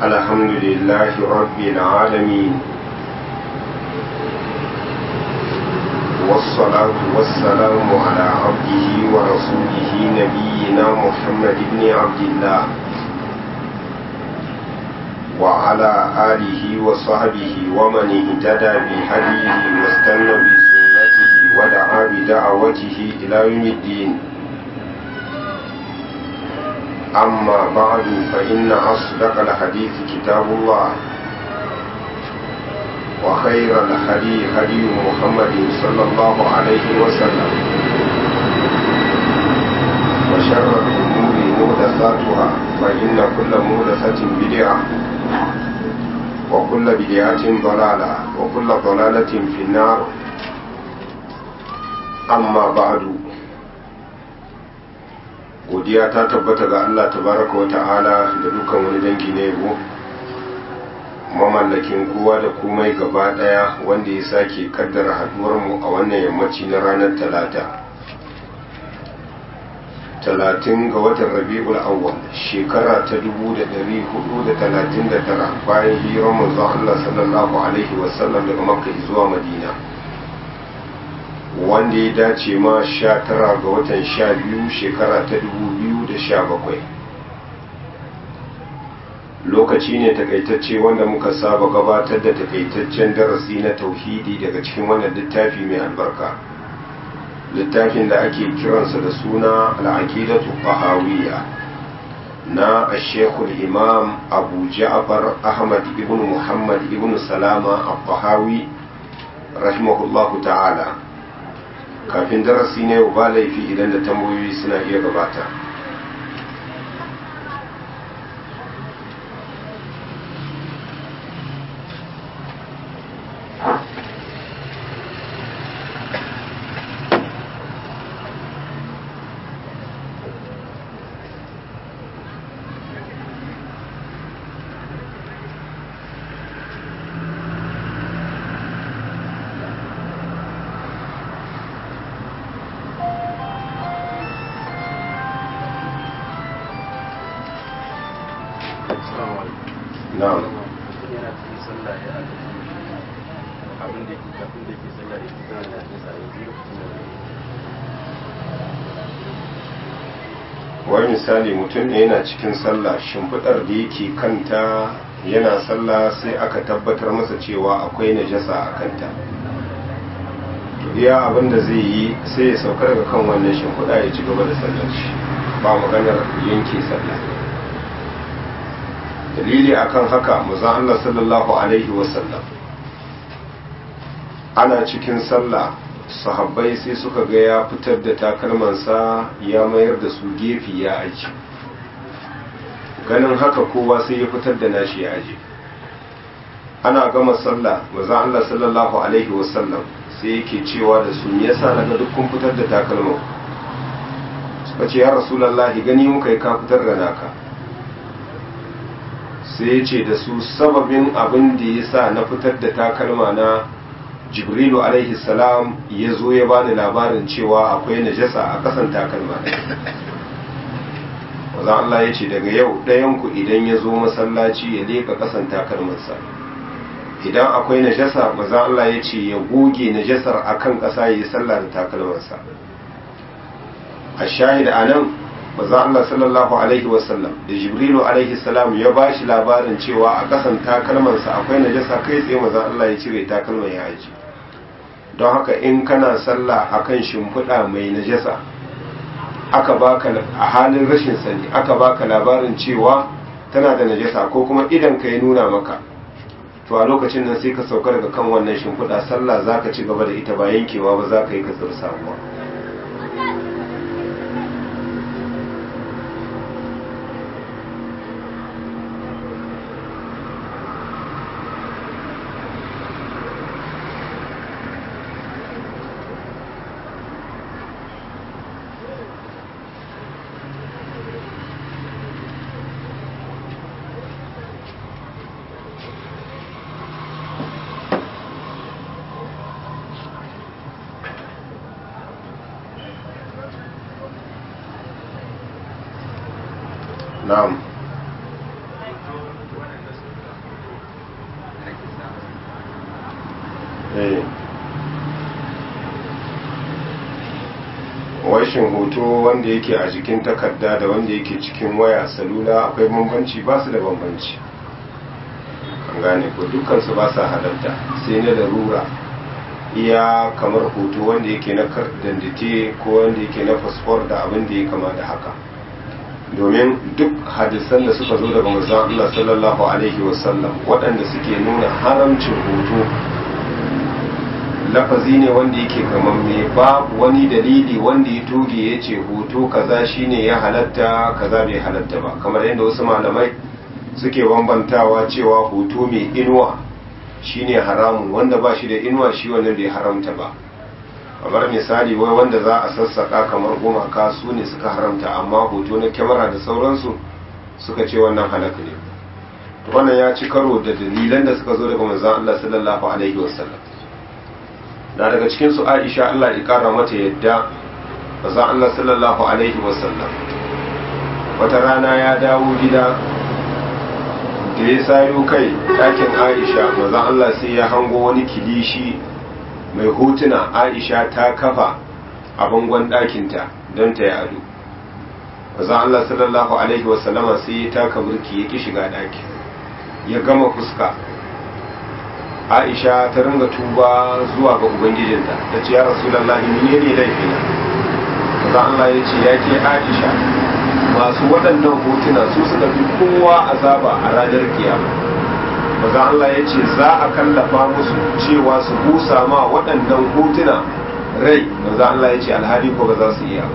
الحمد لله رب العالمين، والصلاة والسلام على عبده ورسوله نبينا محمد بن عبد الله وعلى آله وصحبه ومن اهتدى بهديه واستنى بسنته ودعا بدعوته إلى يوم الدين. أما بعد فإن أصدق الحديث كتاب الله، وخير الهدي هدي محمد صلى الله عليه وسلم، وشر الأمور محدثاتها فإن كل محدثة بدعة وكل بدعة ضلالة وكل ضلالة في النار. أما بعد، godiya ta tabbata ga Allah tabaraka wa ta'ala da dukkan wani dangi na yabo, mamallakin kowa da komai gaba daya, wanda ya sake kaddara haduwar mu a wannan yammaci na ranar talata 30 ga watan Rabiul Awwal shekara ta 1439 bayan hijirar manzon Allah sallallahu alaihi wasallam daga Makka zuwa Madina, wanda ya dace ma 19 ga watan 12 shekara ta 2017. Lokaci ne takaitacce wanda muka saba gabatar da takaitaccen darasi na tauhidi daga cikin wannan littafi mai albarka, littafin da ake kiransa da suna al-aqidatu tahawiyya na Sheikhul Imam Abu Ja'far Ahmad ibn Muhammad ibn Salama al-Tahawi rahimahullahu ta'ala. Kafin darasi ne ba laifi idan da tambayoyi suna iya gabata. Wani misali, mutum ne yana cikin sallah, shimfiɗar da yake kanta yana sallah sai aka tabbatar masa cewa akwai najasa a kanta. Iya abin da zai yi sai ya sauka daga kan wannan shimfiɗa ya ci gaba da sallar shi, ba maganar yanke sallah. Dalili akan haka, manzon Allah sallallahu alaihi wasallam ana cikin sallah, sahabbai sai suka ga ya fitar da takalmansa ya mayar da su gefe ya aji. Ganin haka kowa sai ya fitar da nashi ya aji. Ana gama sallah, manzon Allah sallallahu alaihi wasallam sai yake cewa da su, me yasa naga duk kun fitar da takalman? Suka ce, ya rasulullahi, gani muka yi ka fitar da naka. Sai ya ce da su, sababin abin da yasa na fitar da takalma na, Jibrilu alaihi salam ya zo ya bani labarin cewa akwai najasa a kasan takalma. Wazan Allah ya ce, daga yau ɗayanku idan ya zo masallaci ya leka kasan takalmarsa, idan akwai najasa, wazan Allah ya ce ya goge najasar akan ƙasa ya yi sallah da takalmarsa. A shahid a nan, wazan Allah sallallahu alaihi wasallam da Jibrilu alaihi salam ya ba shi labarin cewa a kasan takalmarsa akwai najasa, kai tsaye wazan Allah ya cire takalmar ya aji. Don haka in kana sallah akan shimfiɗa mai najasa, aka baka a halin rashin sani aka baka labarin cewa tana da najasa, ko kuma idan ka ya nuna maka, to a lokacin nan sai ka sauka daga kan wannan shimfiɗa, sallah za ka ci gaba da ita, ba yankewa ba za ka yi ka sabuwa. na'am shin hoto wanda yake a jikin takarda da wanda yake cikin waya salula akwai bambanci? ba su da bambanci, an gane ko dukansu ba sa halatta sai na larura. iya kamar hoto wanda yake na dandite ko wanda yake na fasfor da abin da ya kama da haka, domin duk hadisan da suka zo daga manzon Allah sallallahu alaihi wasallam waɗanda suke nuna haramcin hoto lafazi ne wanda yake kamar me babu wani dalili wanda ya toge ya ce hoto kaza shine ya halatta kaza bai halatta ba, kamar yadda wasu malamai suke bambantawa cewa hoto mai inuwa shine haramun, wanda ba shi da inuwa shi wannan bai haramta ba. kamar misali wai wanda za a sassaka kamar gumaka su ne suka haramta, amma hoto na kyamara da sauransu suka ce wannan halaka ne. wannan ya ci karo da dalilan da suka zo daga manzon Allah sallallahu alaihi wasallam. na daga cikin su Aisha Allah ya kara mata yadda manzon Allah sallallahu alaihi wasallam wata rana ya dawo gida da ya sayo kai ɗakin Aisha, manzon Allah sai ya hango wani kilishi mai hotuna Aisha ta kafa a bangon ɗakinta don ta yi ado. manzon Allah sallallahu alaihi wasallama sai ya taka burki ya ki shiga ɗaki, ya gama fuska. Aisha ta ringa tuba zuwa ga ubangijinta, ta ce ya rasulullahi menene laifina? manzon Allah ya ce ya ke Aisha, masu waɗannan hotuna su suka fi kowa azaba a ranar kiyama. manzon Allah ya ce za a kallafa musu cewa su busa ma waɗannan hotuna rai. manzon Allah ya ce alhali ko ba za su iya ba.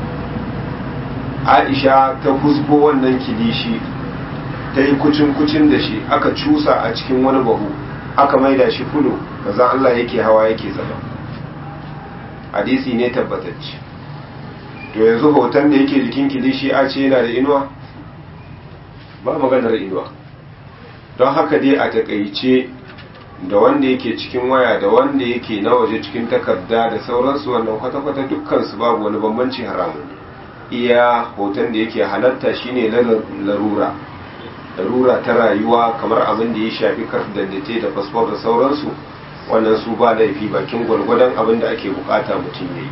Aisha ta husbo wannan kilishi, ta yi kucin da shi, aka cusa a cikin wani bahu, aka maida shi fulo. manzon Allah yake hawa yake zama. hadisi ne tabbatacce. to yanzu hoton da yake jikin kilishi a ce yana da inuwa? ba maganar inuwa. don haka dai a takaice da wanda yake cikin waya da wanda yake na waje cikin takarda da sauransu, wannan kwata-kwata dukkansu babu wani bambanci haramun. iya hoton da yake halatta shine na larura ta rayuwa, kamar abin da ya shafi kardandate da fasfor da sauransu, wannan su ba laifi bakin gwargwadon abin da ake bukata mutum yayi.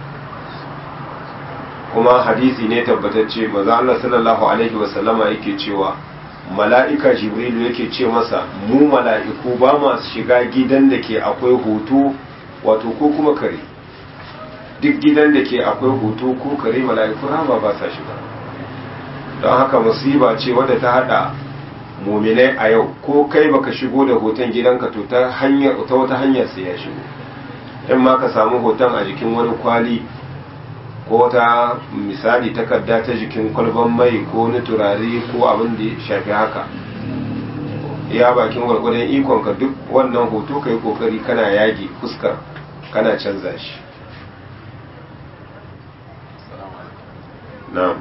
kuma hadisi ne tabbatacce manzo Allah sallallahu alaihi wasallama yake cewa mala'ika jibrilu yake ce masa mu mala'iku ba masu shiga gidan da ke akwai hoto wato ko kuma kare. duk gidan da ke akwai hoto ko kare mala'iku rama ba sa shiga. don haka musiba ce wadda ta hada muminai a yau, ko kai baka shigo da hoton gidanka to ta wata hanyar sai ya shigo. in ma ka samu hoton a jikin wani kwali ko ta misali takarda ta jikin kwalban mai ko na turare ko abin da ya shafi haka, iya bakin gwargwadon ikonka duk wannan hoto ka yi kokari kana yage fuskar kana canza shi. na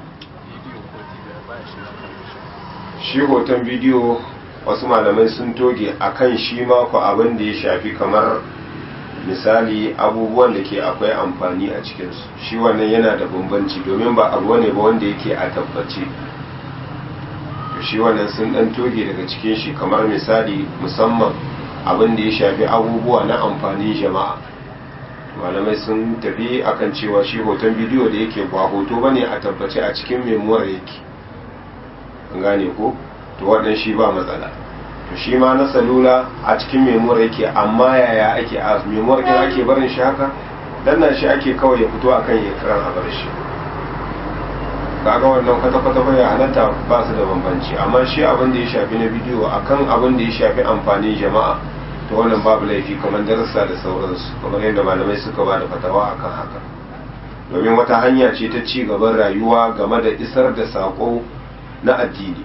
shi hoton bidiyo wasu malamai sun toge akan shi mako abin da ya shafi kamar misali abubuwan da ke akwai amfani a cikinsu, shi wannan yana da bambanci domin ba abu ne ba wanda yake a tabbace. shi wannan sun dan toge daga cikin shi, kamar misali musamman abin da ya shafi abubuwa na amfanin jama'a. malamai sun tafi akan cewa shi hoton bidiyo da yake ba hoto bane a tabbace a cikin memuwar yake, an gane ko, to wannan shi ba matsala. to shi ma na salula a cikin memuwar yake, amma yaya ake a memuwar kin ake barin shi haka? danna shi ake kawai ya fito akan ekran a bar shi. kaga wannan kwata-kwata bai halatta, ba su da bambanci. amma shi abin da ya shafi na bidiyo akan abin da ya shafi amfanin jama'a, to wannan babu laifi, kamar darasa da sauransu, kamar yadda malamai suka ba da fatawa akan haka, domin wata hanya ce ta ci gaban rayuwa game da isar da sako na addini.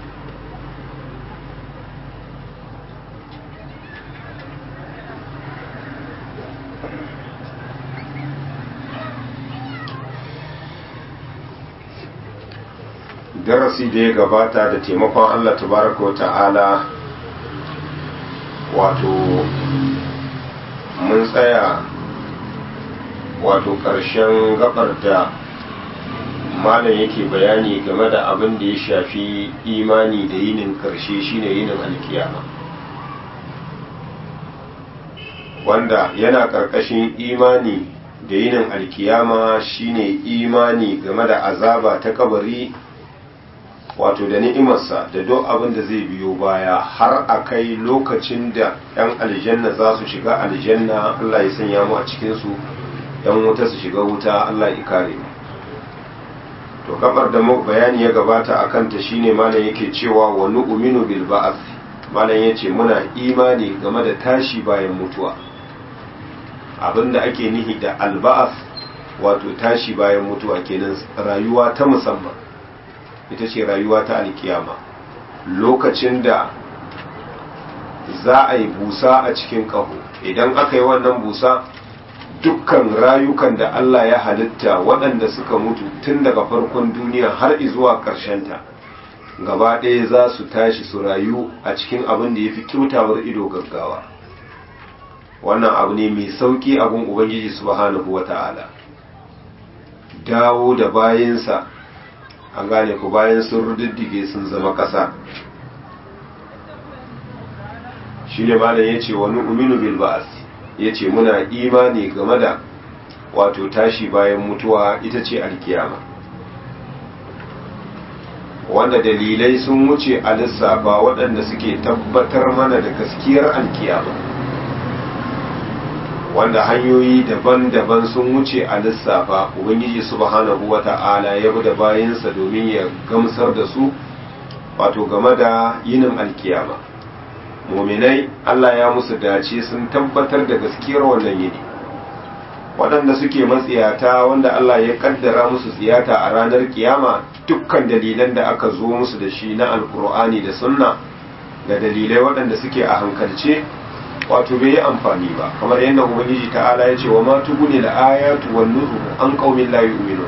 darasi da ya gabata da taimakon Allah tabaraka wa ta'ala, wato mun tsaya wato ƙarshen gabar da malam yake bayani game da abin da ya shafi imani da yinin ƙarshe shine yinin alkiyama, wanda yana ƙarƙashin imani da yinin alkiyama shine imani game da azaba ta kabari wato da ni'imarsa da duk abin da zai biyo baya har a kai lokacin da 'yan aljanna za su shiga aljanna Allah ya sanya mu a cikinsu 'yan wuta su shiga wuta Allah ya kare mu. To gabar da bayani ya gabata a kanta shine malam yake cewa wa nu'minu bil ba'th, malam yace muna imani game da tashi bayan mutuwa. Abinda ake nihi da al ba'th wato tashi bayan mutuwa kenan, rayuwa ta musamman ita ce rayuwa ta alkiyama, lokacin da za a yi busa a cikin ƙaho. Idan aka yi wannan busa, dukkan rayukan da Allah ya halitta waɗanda suka mutu tun daga farkon duniya har zuwa ta, gaba ɗaya za su tashi su rayu a cikin abin da ya fi kyautawar ido gaggawa. Wannan abu ne mai sauƙi abin Ubangiji subhanahu wa ta'ala. Dawo da bayansa, an gane ku, bayan sun rududdige sun zama ƙasa. Shi ne malam ya ce wani uminu bil ba'as, ya ce muna imani game da wato tashi bayan mutuwa ita ce alkiyama, wanda dalilai sun wuce a lissafa waɗanda suke tabbatar mana da gaskiyar alkiyama, wanda hanyoyi daban-daban sun wuce a lissafa. Ubangiji subhanahu wata'ala ya bi da bayansa domin ya gamsar da su wato game da yinin alkiyama. Muminai Allah ya musu dace sun tabbatar da gaskiyar wannan yini. Waɗanda suke matsiyata wanda Allah ya kaddara musu tsiyata a ranar kiyama, dukkan dalilan da aka zo musu da shi na alkur'ani da sunna da dalilai waɗanda suke a hankalce wato bai yi amfani ba, kamar yadda Ubangiji ta'ala ya ce wa ma tuguni la ayatu wan nuzur an qaumin la yu'minun.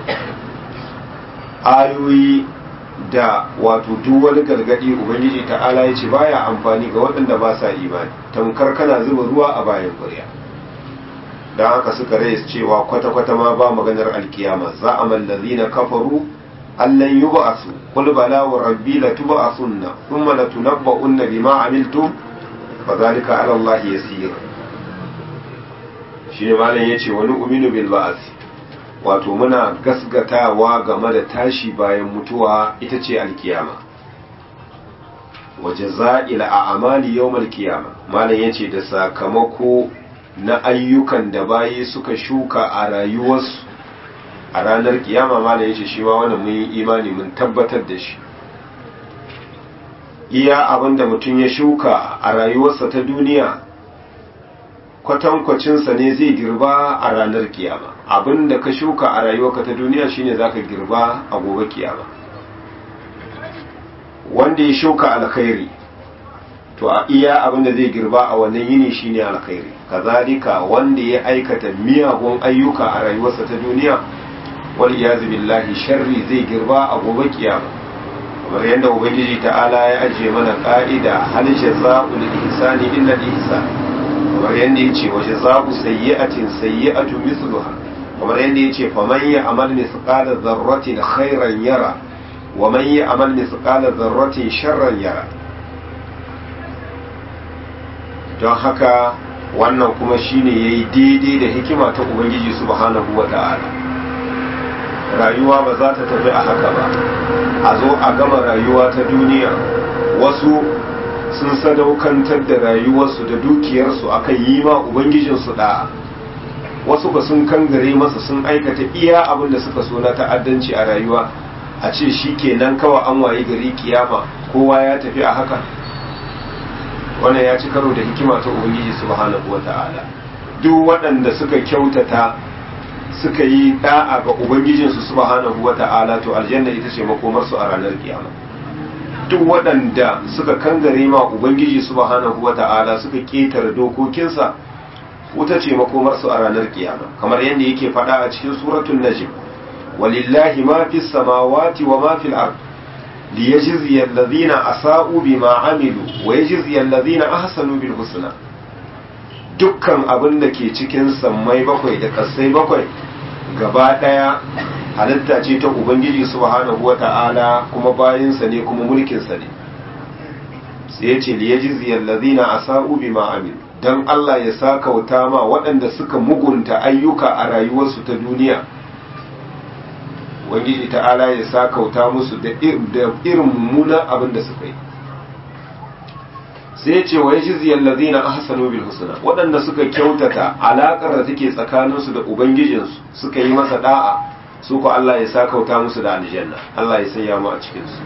Ayoyi da wato duk wani gargadi Ubangiji ta'ala ya ce baya amfani ga waɗanda ba sa imani, tamkar kana zuba ruwa a bayan ƙwarya. don haka suka rai cewa kwata-kwata ma ba maganar alkiyama. za a mallazina kafaru allan yub'asu qul bala wa rabbi latub'asunna thumma latunabba'unna bima amiltum fa zalika 'ala Allah yasir. shi ne malam yace wani uminu bil ba'th, wato muna gasgatawa game da tashi bayan mutuwa ita ce alkiyama. wa jaza'il a'mali yawmal qiyama, malam yace da sakamako na ayyukan da bayi suka shuka a rayuwarsu a ranar kiyama. malam yace shi ma wannan mun yi imani mun tabbatar da shi. iya abinda mutum ya shuka a rayuwarsa ta duniya kwatankwacinsa ne zai girba a ranar kiyama. Abinda ka shuka a rayuwarka ta duniya shine zaka girba a gobe kiyama. Wanda ya shuka alkhairi to a iya abinda zai girba a wannan yini shine alkhairi. Kazalika wanda ya aikata miyagun ayyuka a rayuwarsa ta duniya, wal iyazu billahi, sharri zai girba a gobe kiyama. kamar yadda ubangiji ta'ala ya ajiye mana ka'ida, hal jazaa'ul ihsani illa al-ihsan. kamar yadda yace wa jazaa'u sayyi'atin sayyi'atu mithluha. kamar yadda yace faman ya'mal mithqala dharratin khairan yara wa man ya'mal mithqala dharratin sharran yara. don haka wannan kuma shine yayi daidai da hikima ta ubangiji subhanahu wata'ala. rayuwa ba za ta tafi a haka ba, a zo a gama rayuwa ta duniya, wasu sun sadaukantar da rayuwarsu da dukiyarsu akan yi ma ubangijinsu da'a, wasu ba sun kangare masa sun aikata iya abin da suka so na ta'addanci a rayuwa. a ce shi kenan kawai an waye gari kiyama kowa ya tafi a haka. wannan ya ci karo da hikima ta ubangiji subhanahu wata'ala. duk waɗanda suka kyautata suka yi da'a ga ubangijinsu subhanahu wata'ala, to aljanna ita ce makomarsu a ranar kiyama. duk waɗanda suka kangare ma ubangiji subhanahu wata'ala suka ketare dokokinsa, wuta ce makomarsu a ranar kiyama. kamar yadda yake faɗa a cikin suratul najm, walillahi ma fis samawati wa ma fil ard liyajziya alladhina asa'u bima amilu wa yajziya alladhina ahsanu bil husna. dukkan abin da ke cikin sammai bakwai da kasai bakwai gaba daya halitta ce ta ubangiji subhanahu wata'ala, kuma bayinsa ne kuma mulkinsa ne. sai ya ce liyajziyal ladina asa'u bima amilu, don Allah ya sakauta ma waɗanda suka mugunta ayyuka a rayuwarsu ta duniya, Ubangiji ta'ala ya sakauta musu da irin mummunan abin da suka yi. Sai ce wa yajziyal ladina ahsanu bil husna, waɗanda suka kyautata alaƙar da take tsakaninsu da ubangijinsu suka yi masa da'a, su ko Allah ya sakauta musu da aljanna. Allah ya sanya mu a cikin su.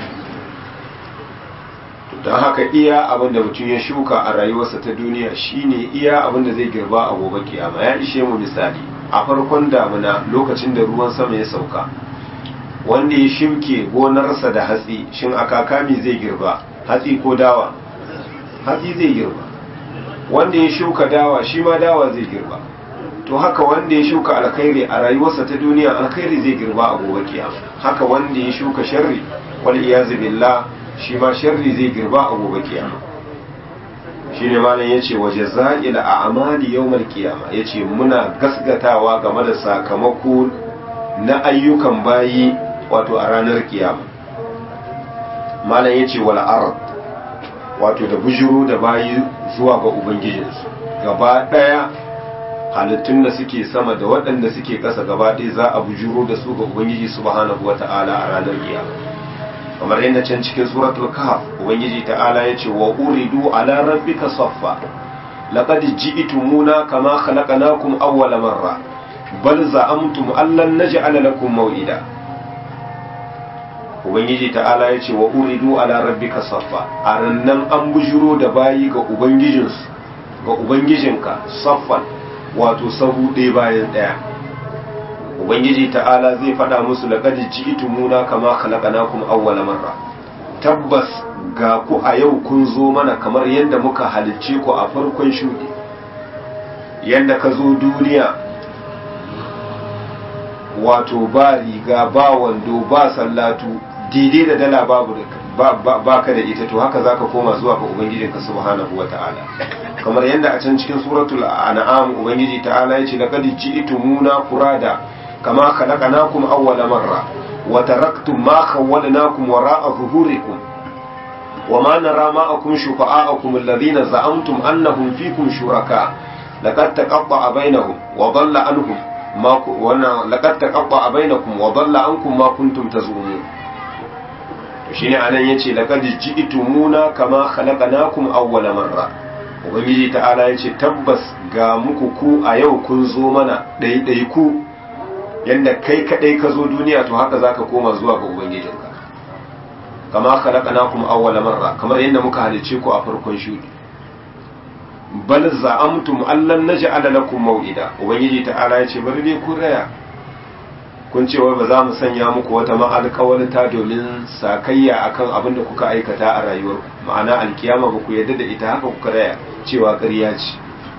Don haka iya abin da mutum ya shuka a rayuwarsa ta duniya shine iya abin da zai girba a gobe kiyama. Ya ishe mu misali a farkon damuna lokacin da ruwan sama ya sauka, wanda ya shuke gonarsa da hatsi, shin a kakami zai girba hatsi ko dawa? Hatsi zai girba. Wanda ya shuka dawa shi ma dawa zai girba. To haka wanda ya shuka alkhairi a rayuwarsa ta duniya alkhairi zai girba a gobe kiyama. Haka wanda ya shuka sharri wal iyazu billah shi ma sharri zai girba a gobe kiyama. Shine malam yace wa jazaa'il a'mali yawmal qiyama, yace muna gasgatawa game da sakamako na ayyukan bayi wato a ranar kiyama. Malam yace wal ard, wato da bujuro da bayi zuwa ga ubangijinsu gaba daya, halittun da suke sama da waɗanda suke ƙasa gaba ɗaya za a bujuro da su ga ubangiji subhanahu wata'ala a ranar kiyama. Kamar yadda can cikin suratul kahf ubangiji ta'ala yace wa uridu ala rabbika saffa laqad ji'tumuna kama khalaqnakum awwala marra bal za'amtum allan naj'ala lakum maw'ida. Ubangiji ta'ala ya ce wa uridu ala rabbika saffa, a rannan an bujuro da bayi ga ubangijinsu ga ubangijinka saffan, wato sahu ɗaya bayan ɗaya. Ubangiji ta'ala zai faɗa musu laqad ji'tumuna kama khalaqnakum awwala marra, tabbas ga ku a yau kun zo mana kamar yadda muka halicce ku a farkon shuɗi. Yadda ka zo duniya wato ba riga ba wando ba sallatu, daidai da dala babu ba ka da ita, to haka zaka koma zuwa ga ubangijinka subhanahu wata'ala. Kamar yadda a can cikin suratul an'am ubangiji ta'ala yace laqad ji'tumuna furada kama khalaqnakum awwala marra wa taraktum ma khawwalnakum wara'a zuhurikum wama nara ma'akum shufa'akum alladhina za'amtum annahum fikum shuraka laqad taqatta'a bainahum wa dhalla anhum ma laqad taqatta'a bainakum wa dhalla ankum ma kuntum tazumun. Shine anan yace laqad ji'tumuna kama khalaqnakum awwala marra, ubangiji ta'ala yace tabbas ga muku ku a yau kun zo mana daidai ku, yanda kai kadai ka zo duniya to haka zaka koma zuwa ga ubangijinka. Kama khalaqnakum awwala marra, kamar yanda muka halice ku a farkon shudi. Bal za'amtum allan naj'ala lakum maw'ida, ubangiji ta'ala yace bari dai kun raya, kun ce wai ba za mu sanya muku wata ma'alƙawalta domin sakayya akan abin da kuka aikata a rayuwar, ma'ana alkiyama ba ku yarda da ita, haka kuka raya cewa ƙarya ce.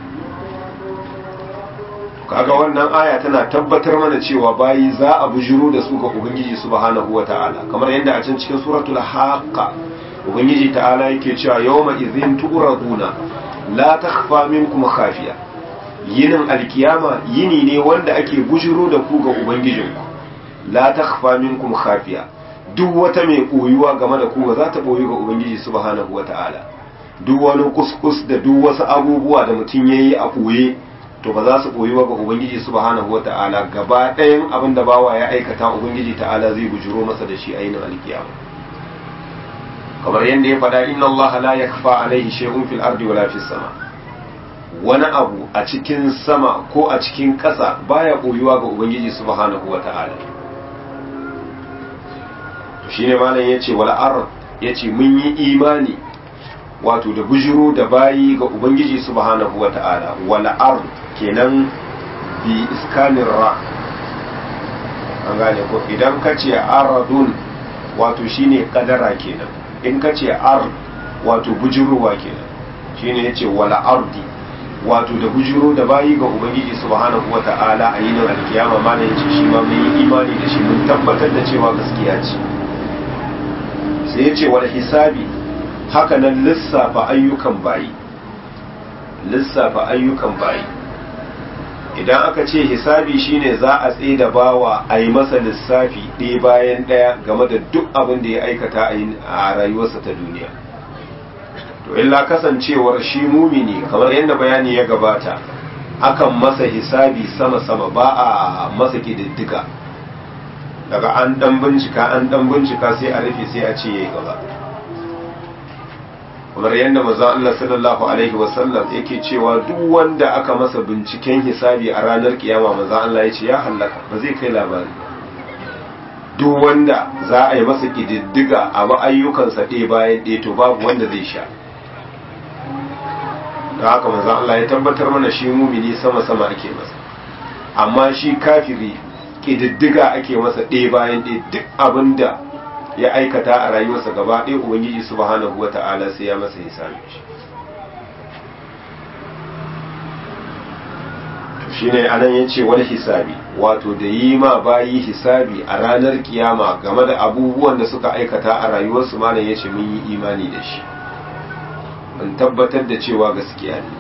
Kaga wannan aya tana tabbatar mana cewa bayi za a bujiro da su ga ubangiji subhanahu wata'ala, kamar yadda a can cikin suratul haqqa ubangiji ta'ala yake cewa yawma idhin tu'raduna la takhfa minkum khafiya. Yinin alkiyama yini ne wanda ake bujiro da ku ga ubangijinku, la takhfa minkum khafiya, duk wata mai koyuwa game da ku ba za ta koyu ga ubangiji subhanahu wata'ala. Duk wani kuskus da duk wasu abubuwa da mutum yayi a koye to ba za su koyuwa ga ubangiji subhanahu wata'ala. Gaba ɗayan abin da bawa ya aikata ubangiji ta'ala zai bujiro masa da shi a yinin alkiyama. Kamar yadda ya faɗa inna Allah la yakfa alaihi shay'un fil ardi wala fis sama, wani abu a cikin sama ko a cikin ƙasa baya koyuwa ga ubangiji subhanahu wata'ala. Shine malam yace wal ard, yace mun yi imani wato da bujiro da bayi ga ubangiji subhanahu wata'ala. Wal ard kenan bi iskanin ra, an gane ko, idan kace aradun wato shine kadara kenan, in kace ard wato bujirowa kenan. Shine yace wal ardi, wato da bujiro da bayi ga ubangiji subhanahu wata'ala a yinin alkiyama. ma da yace shi ma mun yi imani da shi, mun tabbatar da cewa gaskiya ce. Sai yace wal hisabi, haka nan lissafa ayyukan bayi, lissafa ayyukan bayi. Idan aka ce hisabi shine za a tsaye da bawa a yi masa lissafi ɗaya bayan ɗaya game da duk abin da ya aikata a rayuwarsa ta duniya. to illa kasancewar shi mumini kamar yadda bayani ya gabata akan masa hisabi sama-sama ba a masa kididdiga daga an dan bincika sai a rufe sai a ce yayi gaba kamar yadda manzon Allah sallallahu alaihi wasallam yake cewa duk wanda aka masa binciken hisabi a ranar kiyama manzon Allah ya ce ya halaka ba zai kai labari duk wanda za a yi masa kididdiga a ayyukansa ɗaya bayan ɗaya to babu wanda zai sha da haka manzon Allah ya tabbatar mana shi mumini sama-sama ake masa amma shi kafiri kididdiga ake masa ɗaya bayan ɗaya duk abinda ya aikata a rayuwarsa gaba ɗaya ubangiji subhanahu wata'ala sai ya masa hisabi shine anan yace wal hisabi wato da yi ma bayi hisabi a ranar kiyama game da abubuwan da suka aikata a rayuwarsu malam yace mun yi imani da shi mun tabbatar da cewa gaskiya ne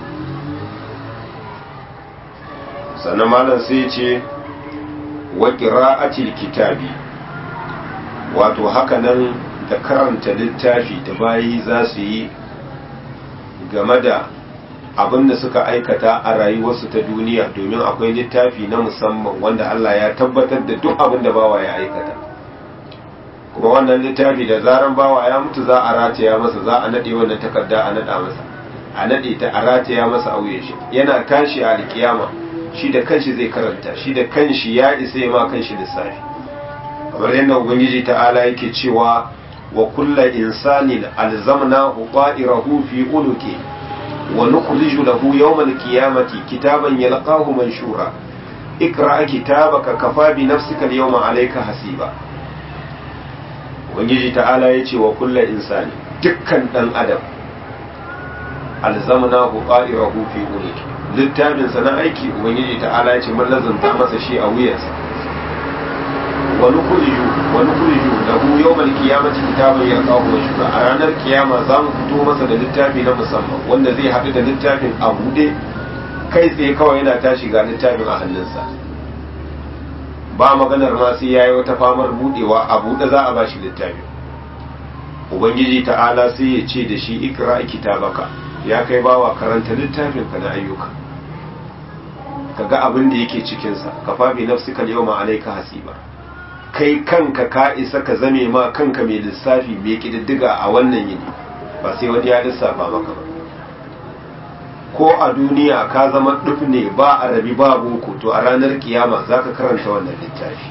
sannan malam sai yace wa qira'atil kitabi wato haka nan da karanta littafi da bayi za su yi game da abin da suka aikata a rayuwarsu ta duniya domin akwai littafi na musamman wanda Allah ya tabbatar da duk abin da bawa ya aikata kuma wannan littafi da zaran bawa ya mutu za a rataya masa za a nade wannan takarda a nada masa a nade ta a rataya masa auye shi yana tashi a alkiyama shi da kanshi zai karanta shi da kanshi ya isa ya ma kanshi lissafi kamar yadda ubangiji ta'ala yake cewa wa kullu insanin alzamnahu ta'irahu fi unuki wa nukhriju lahu yawmal qiyamati kitaban yalqahu manshura ikra kitabaka kafa bi nafsika al-yawma alayka hasiba ubangiji ta'ala yace wa kullu insani dukkan dan adam alzamnahu ta'irahu fi unuki littafin sana aiki ubangiji ta'ala yace mun lazanta masa shi a wuyansa wani kuriju lahu yawmal qiyamati kitaban yalqahu manshura a ranar kiyama za mu fito masa da littafi na musamman wanda zai haɗu da littafin a buɗe kai tsaye kawai yana tashi ga littafin a hannunsa ba maganar ma sai yayi wata famar buɗewa a buɗe za a bashi littafin ubangiji ta'ala sai ya ce da shi ikra kitabaka ya kai bawa karanta littafin ka na ayyuka kaga abin da yake cikin sa kafa bi nafsika al-yawma alayka hasiba kai kanka ka isa ka zame ma kanka mai lissafi mai kididdiga a wannan yini ba sai wani ya lissafa maka ba ko a duniya ka zama duk ne ba arabi ba boko to a ranar kiyama zaka karanta wannan littafi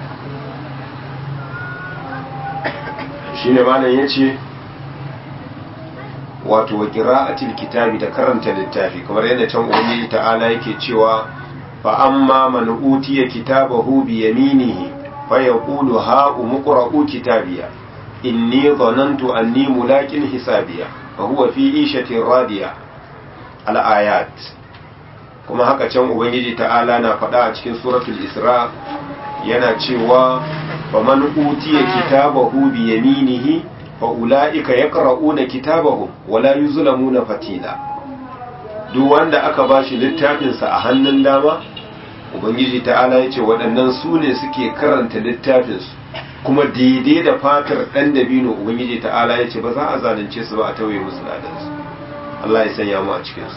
shine malam yace wato wa qira'atil kitabi da karanta littafi kamar yadda can ubangiji ta'ala yake cewa fa amma man utiya kitabahu bi yaminihi فيقول هاؤم اقرءوا كتابيا إني ظننت أني ملاق حسابيا فهو في عيشة راضية الآيات كما haka can ubangiji ta'ala na faɗa a cikin suratul isra yana cewa faman utiya kitabahu bi yaminihi fa ulaika yaqra'una kitabahum wala yuzlamuna fatila duk wanda aka bashi littafin sa a hannun dama ubangiji ta'ala ya ce waɗannan su ne suke karanta littafinsu kuma daidai da fatar ɗan dabino ubangiji ta'ala ya ce ba za a zalunce su ba a tauye musu ladansu Allah ya sanya mu a cikinsu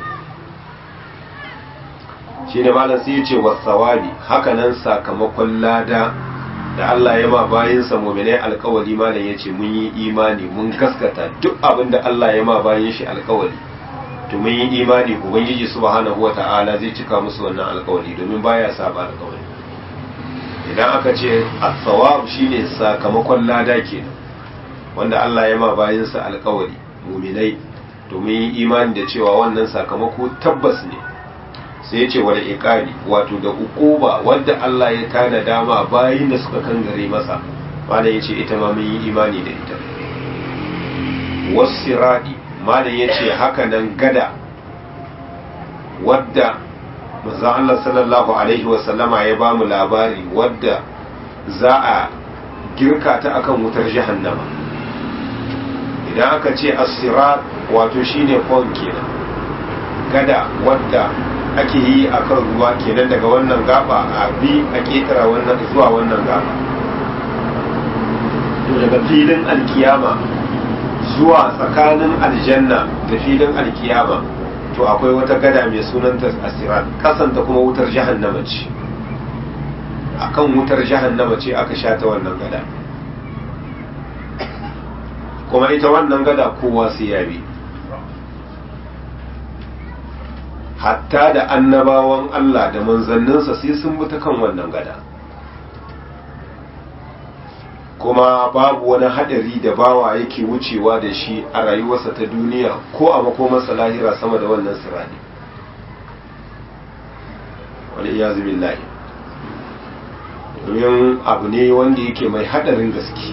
shi ne malam sai ya ce wasawabi haka nan sakamakon lada da Allah ya ma bayinsa mu'minai alkawali malam ya ce mun yi imani mun gaskata duk abin da Allah ya ma bayin shi alkawali to mun yi imani ubangiji subhanahu wata'ala zai cika musu wannan alkawari domin baya saba alkawari idan aka ce as-sawab shine sakamakon lada kenan wanda Allah ya ma bayinsa alkawari mu'minai to mun yi imani da cewa wannan sakamako tabbas ne sai ya ce wal iqabi wato da ukuba wanda Allah ya tada dama bayin da suka kangare masa wanda yace ita ma mun yi imani da ita was-sirati malam ya ce haka nan gada wadda manzon Allah sallallahu alaihi wasallama ya ba mu labari wadda za a girka ta akan wutar jahannama idan aka ce as-sirat wato shine pond kenan gada wadda ake yi akan ruwa kenan daga wannan gaba a bi a ketara wannan zuwa wannan gaba to daga filin alkiyama zuwa tsakanin aljanna da filin alkiyama to akwai wata gada mai sunanta asirat, kasanta kuma wutar jahannama ce. Akan wutar jahannama ce aka sha ta wannan gada, kuma ita wannan gada kowa sai ya bi, hatta da annabawan Allah da manzanninsa sai sun bi ta kan wannan gada. Kuma babu wani hadari da bawa yake wucewa da shi a rayuwarsa ta duniya ko a makomarsa lahira sama da wannan sirani. Wani iyazu billahi, domin abu ne wanda yake mai hadarin gaske.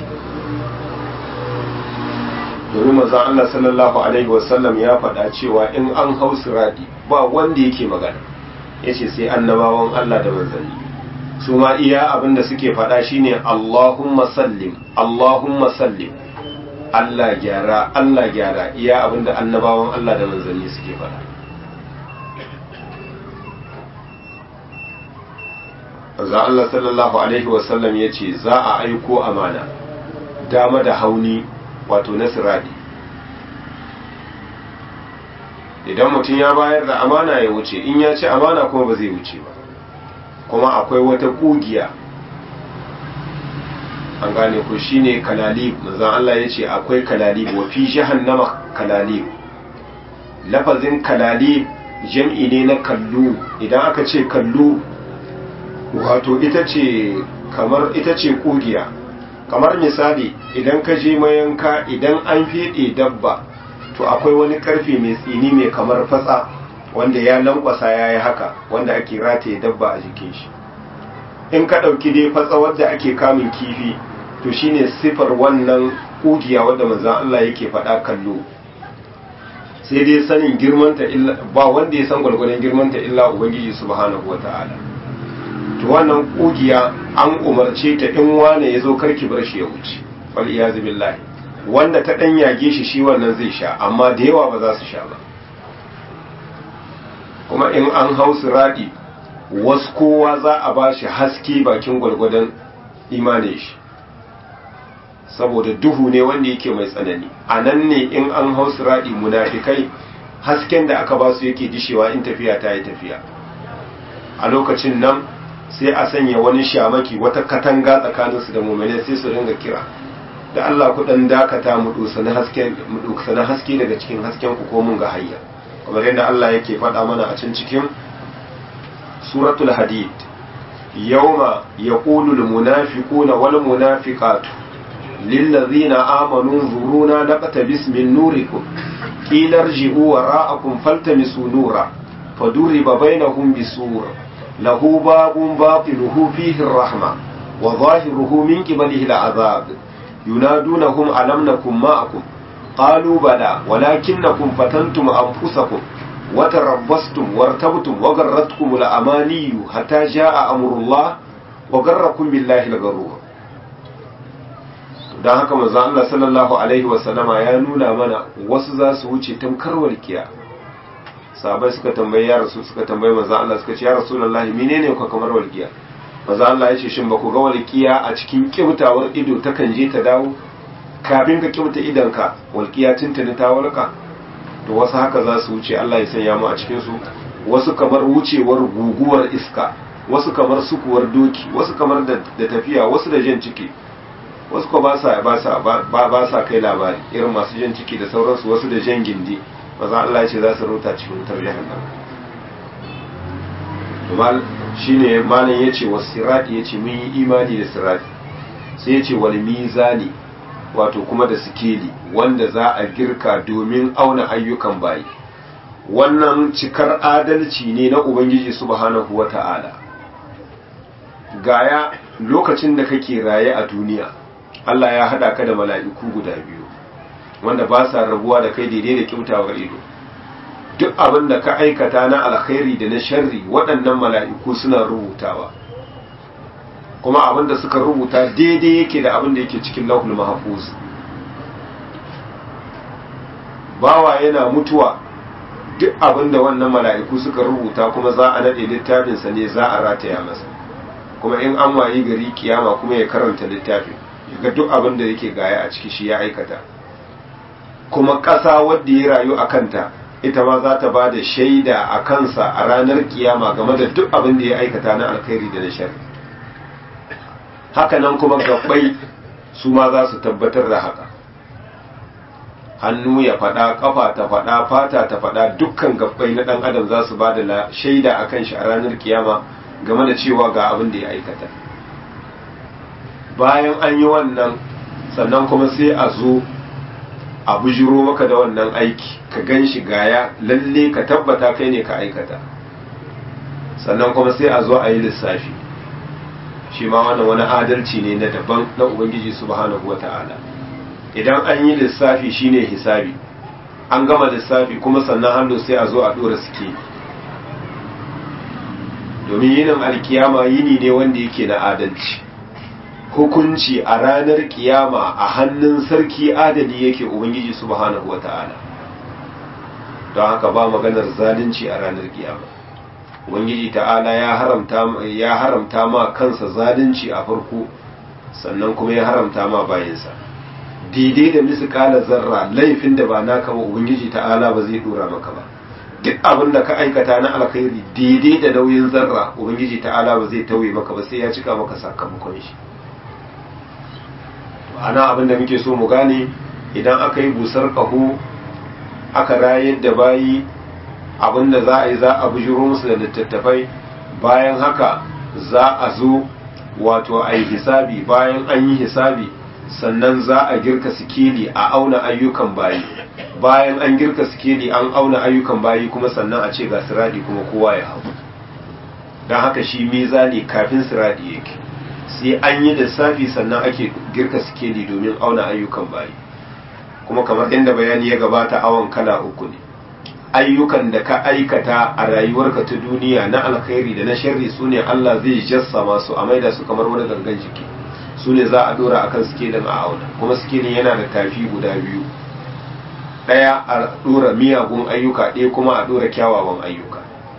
Domin manzon Allah sallallahu alaihi wasallam ya faɗa cewa in an hau siradi ba wanda yake magana, yace sai annabawan Allah da manzanni. Su ma iya abinda suke faɗa shine Allahumma sallim, Allahumma sallim, Allah gyara, Allah gyara, iya abinda annabawan Allah da manzanni suke faɗa. Azza Allah sallallahu alaihi wasallam yace za a aiko amana dama da hauni, wato na siradi. Idan mutum ya bayar da amana ya wuce, in ya ci amana kuma ba zai wuce ba. Kuma akwai wata kugiya, an gane ku, shine kalalib. manzon Allah ya ce akwai kalalib, wa fi jahannama kalalib. Lafazin kalalib jam'i ne na kallu. Idan aka ce kallu, wato ita ce kugiya. Kamar misali, idan ka je mayanka, idan an fiɗe dabba, to akwai wani karfe mai tsini mai kamar fatsa wanda ya lankwasa ya yi haka, wanda ake rataye dabba a jikin shi. In ka ɗauki dai fatsa wadda ake kamun kifi, to shine sifar wannan ƙugiya wadda manzon Allah yake faɗa kallo. Sai dai sanin girmanta illa, ba wanda ya san gwargwadon girmanta illa Ubangiji subhanahu wata'ala. To wannan ƙugiya an umarce ta in wane ya zo karki bar shi ya wuce, wal iyazu billahi. Wanda ta ɗan yage shi wannan zai sha, amma da yawa ba za su sha ba. Kuma in an hau siradi, wasu kowa za a ba shi haske bakin gwargwadon imanin shi, saboda duhu ne wanda yake mai tsanani. A nan ne in an hau siradi, munafikai hasken da aka ba su yake dishewa in tafiya ta yi tafiya. A lokacin nan sai a sanya wani shamaki, wata katanga tsakaninsu da mu'minai, sai su ringa kira da Allah ku dan dakata mu dosani haske daga cikin hasken ku ko mun ga hayya. Kamar yadda Allah yake faɗa mana a cikin suratul hadid, yawma yaqulu al munafiquna wal munafiqatu lil ladzina amanu zuruna naqtabis min nurikum qila irji'u wara'akum faltamisu nura faduriba bainahum bisur lahu babun batinuhu fihi ar-rahma wa zahiruhu min qibalihi al-'adhab ينادونهم ألم نكن معكم قالوا بلى ولكنكم فتنتم أنفسكم وتربصتم وارتبتم وغرتكم الأماني حتى جاء أمر الله وغركم بالله الغرور. dan haka manzo Allah sallallahu alaihi wasallama ya nuna mana wasu za su wuce tamkar walkiya. Sahabbai suka tambaye manzo Allah, suka ce ya Rasulullahi menene ka kamar walkiya? Maza Allah ya ce shin ba ku ga walƙiya a cikin kibtawar ido ta kan je ta dawo, kafin ka kibta idanka walƙiya tuntuni ta walƙa? To wasu haka za su wuce, Allah ya sanya mu a cikin su. Wasu kamar wucewar guguwar iska, wasu kamar sukuwar doki, wasu kamar da tafiya, wasu da jan ciki, wasu ko ba sa kai labari, irin masu jan ciki da sauransu, wasu da jan gindi. Maza Allah ya ce za su rota cikin wutar jahannam. Shine malam yace wasirati, yace mun yi imani da sirati, sai yace wal mizani, wato kuma da sikeli wanda za a girka domin auna ayyukan bayi. Wannan cikar adalci ne na Ubangiji subhanahu wata'ala. Gaya lokacin da kake raye a duniya, Allah ya hada ka da mala'iku guda biyu wanda ba sa rabuwa da kai daidai da kyautawar ido. Duk abin da ka aikata na alkhairi da na sharri, waɗannan mala'iku suna rubutawa, kuma abin da suka rubuta daidai yake da abin da yake cikin lauhul mahfuz. Bawa yana mutuwa, duk abin da wannan mala'iku suka rubuta kuma za a nade littafinsa ne, za a rataya masa. Kuma in an wayi gari kiyama kuma ya karanta littafin, ga duk abin da yake gaya a ciki shi ya aikata. kuma ƙasa wadda ya rayu a kanta ita ma za ta ba da shaida a kansa a ranar kiyama game da duk abin da ya aikata na alkhairi da na shari. Hakanan kuma gabbai su ma za su tabbatar da haka, hannu ya faɗa, ƙafa ta faɗa, fata ta faɗa, dukkan gabbai na ɗan adam za su ba da shaida a kan shi a ranar kiyama game da cewa ga abin da ya aikata. Bayan an yi wannan sannan kuma sai a zo a bujiro maka da wannan aiki, ka gan shi gaya lalle ka tabbata kai ne ka aikata, sannan kuma sai a zo a yi lissafi. Shi ma wannan wani adalci ne na daban na Ubangiji subhanahu wata'ala. Idan an yi lissafi shine hisabi, an gama lissafi kuma sannan hannu sai a zo a dora suke, domin yinin alkiyama yini ne wanda yake na adalci. Hukunci a ranar kiyama a hannun sarki adali yake Ubangiji subhanahu wata'ala. Don haka ba maganar zalunci a ranar kiyama. Ubangiji ta'ala ya haramta ma kansa zalunci a farko, sannan kuma ya haramta ma bayansa. Daidai da misƙala zarra laifin da ba naka ba Ubangiji ta'ala ba zai dora maka ba. Duk abin da ka aikata na alkhairi daidai da nauyin zarra Ubangiji ta'ala ba zai tauye maka ba, sai ya cika maka sakamakon shi. Ana abin da muke so mu gane, idan aka yi busar ƙaho aka rayar da bayi, abin da za a yi, za a bujiro musu da littattafai, bayan haka za a zo wato a yi hisabi, bayan an yi hisabi sannan za a girka sikeli a auna ayyukan bayi, bayan an girka sikeli an auna ayyukan bayi kuma sannan a ce ga siradi kuma kowa ya hau. don haka shi mizani kafin siradi yake, sai an yi lissafi sannan ake girka sikeli domin auna ayyukan bayi. Kuma kamar inda bayani ya gabata, awon kala uku ne. Ayyukan da ka aikata a rayuwarka ta duniya na alkhairi da na sharri su ne Allah zai jassama su a maida su kamar wani gangan jiki, su ne za a dora akan sikelin a auna. Kuma sikelin yana da tafi guda biyu, ɗaya a dora miyagun ayyuka, ɗaya kuma a dora kyawawan ayyuka.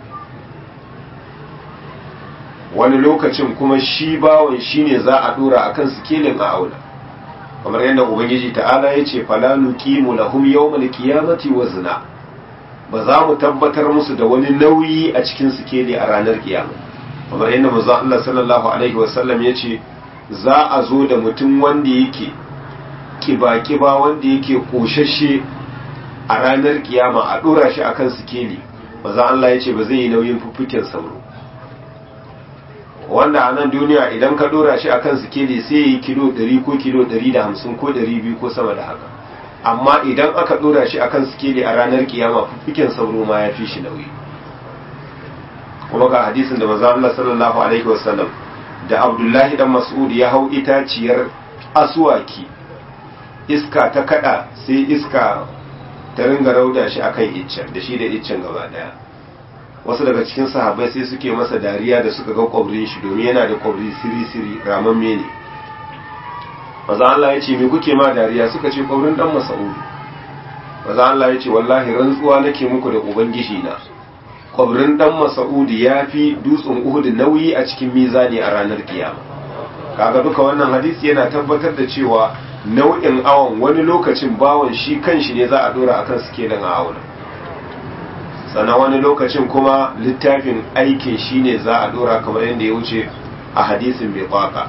Wani lokacin kuma shi bawon shi ne za a dora akan sikelin a auna, kamar yadda Ubangiji ta'ala ya ce fala nuqimu lahum yawmal qiyamati wazna, ba za mu tabbatar musu da wani nauyi a cikin sikeli a ranar kiyama. Kamar yadda manzo Allah sallallahu alaihi wasallam ya ce za a zo da mutum wanda yake kiba wanda yake koshashe a ranar kiyama, a dora shi akan sikeli. Manzo Allah ya ce ba zai yi nauyin fuffuken sauro, wanda a nan duniya idan ka dora shi akan sikeli sai yi kilo 100 ko kilo 150 ko 200 ko sama da haka. Amma idan aka dora shi akan sikeli a ranar kiyama, fuffuken sauro ma ya fi shi nauyi. Kuma ga hadisin da manzo Allah sallallahu alaihi wasallam da Abdullahi dan Mas'ud ya hau itaciyar aswaki, iska ta kada sai iska ta ringa rauda shi akan iccen, da shi da iccen gaba daya. Wasu daga cikin sahabbai sai suke masa dariya da suka ga kwabrin shi, domin yana da kwabri siri-siri ramamme ne. Maza Allah ya ce me kuke ma dariya? Suka ce kwabrin dan Mas'ud. Maza Allah ya ce wallahi rantsuwa nake muku da ubangiji na, kwabrin dan Mas'ud ya fi dutsen Uhud nauyi a cikin mizani a ranar kiyama. Kaga duka wannan hadisi yana tabbatar da cewa nau'in awon wani lokacin bawon shi kanshi ne za a dora akan sikelin a auna, sannan wani lokacin kuma littafin aikin shi ne za a dora, kamar yadda ya wuce a hadisin bai kwaka.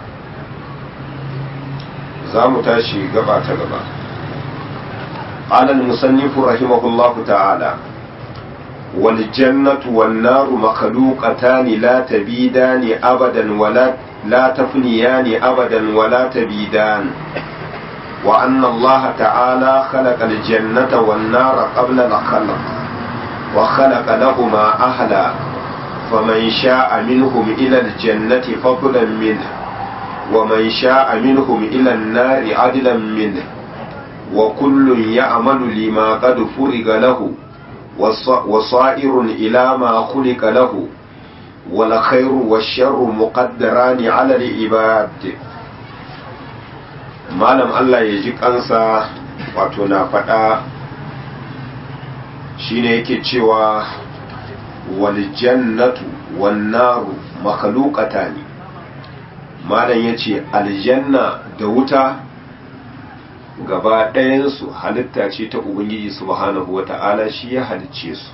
za mu tashi gaba ta gaba. قال المصنف رحمه الله تعالى والجنة والنار مخلوقتان لا تبيدان أبدا ولا لا تفنيان أبدا ولا تبيدان، وأن الله تعالى خلق الجنة والنار قبل الخلق وخلق لهما أهلا، فمن شاء منهم إلى الجنة فضلا منه ومن شاء منهم إلى النار عدلا منه، وكل يعمل لما قد فرغ له وصائر إلى ما خلق له، والخير والشر مقدران على العباد. malam Allah ya ji kansa wato na faɗa shine yake cewa wal jannatu wan naru makhluqatani. Malam yace aljanna da wuta gaba ɗayansu halitta ce ta ubangiji subhanahu wata'ala, shi ya halicce su.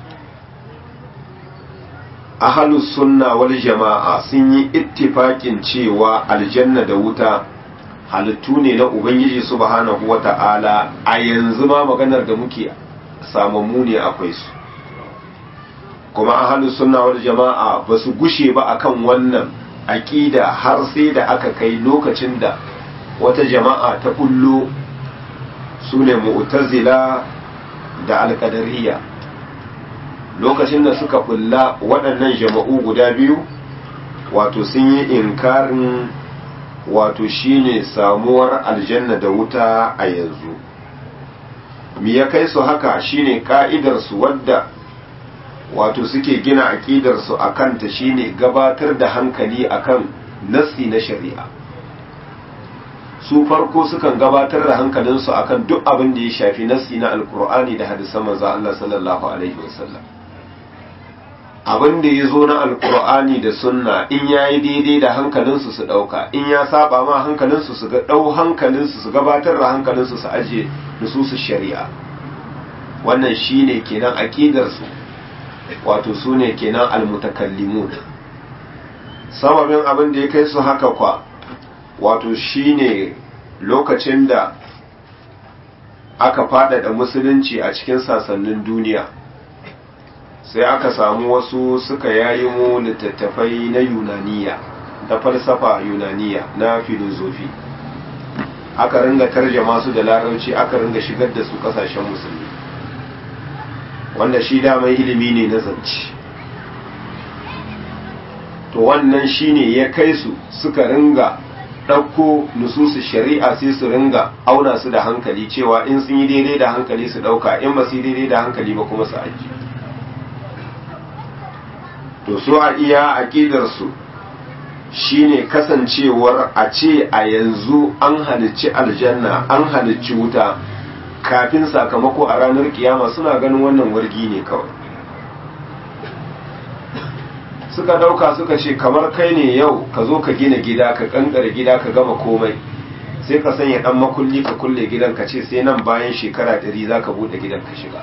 Ahlus sunna wal jama'a sun yi ittifakin cewa aljanna da wuta halittu ne na ubangiji subhanahu wata'ala. A yanzu ma maganar da muke samammu ne akwai su, kuma ahlus sunna wal jama'a ba su gushe ba akan wannan aqida har sai da aka kai lokacin da wata jama'a ta kullu, sune mu'tazila da alqadariyya. Lokacin da suka bulla waɗannan jama'u guda biyu, wato sun yi inkarin wato shine samuwar aljanna da wuta a yanzu. Me ya kai su haka? Shine ka'idar su wadda wato suke gina aqidar su akan ta, shine gabatar da hankali akan nassi na shari'a. Su farko sukan gabatar da hankalinsu akan duk abin da ya shafi nassi na alkur'ani da hadisan manzo Allah sallallahu alaihi wasallam. Abin da ya zo na alkur'ani da sunna in ya yi daidai da hankalinsu su ɗauka, in ya saba ma hankalinsu su ga ɗau hankalinsu su gabatar da hankalinsu su ajiye nususu shari'a. Wannan shi ne kenan aƙidarsu, wato su ne kenan almutakallimun. Sababin abin da ya kai su haka kwa, wato shi ne lokacin da aka faɗaɗa musulunci a cikin sassanin duniya, sai aka samu wasu suka yayi mu littattafai na yunaniya, da falsafa yunaniya na filozofi, aka ringa tarjama su da larabci, aka ringa shigar da su kasashen musulmi, wanda shi damar ilimi ne na zance. To wannan shine ya kai su suka ringa ɗauko nususu shari'a, sai su ringa auna su da hankali, cewa in sun yi daidai da hankali su ɗauka, in ba su yi daidai da hankali ba kuma su ajiye. To su a iya aƙidarsu shine kasancewar a ce a yanzu an halicci aljanna an halicci wuta kafin sakamako a ranar kiyama, suna ganin wannan wargi ne kawai. Suka dauka suka ce kamar kai ne yau ka zo ka gina gida, ka kankare gida, ka gama komai, sai ka sanya dan makulli ka kulle gidan, ka ce sai nan bayan shekara 100 za ka bude gidan ka shiga.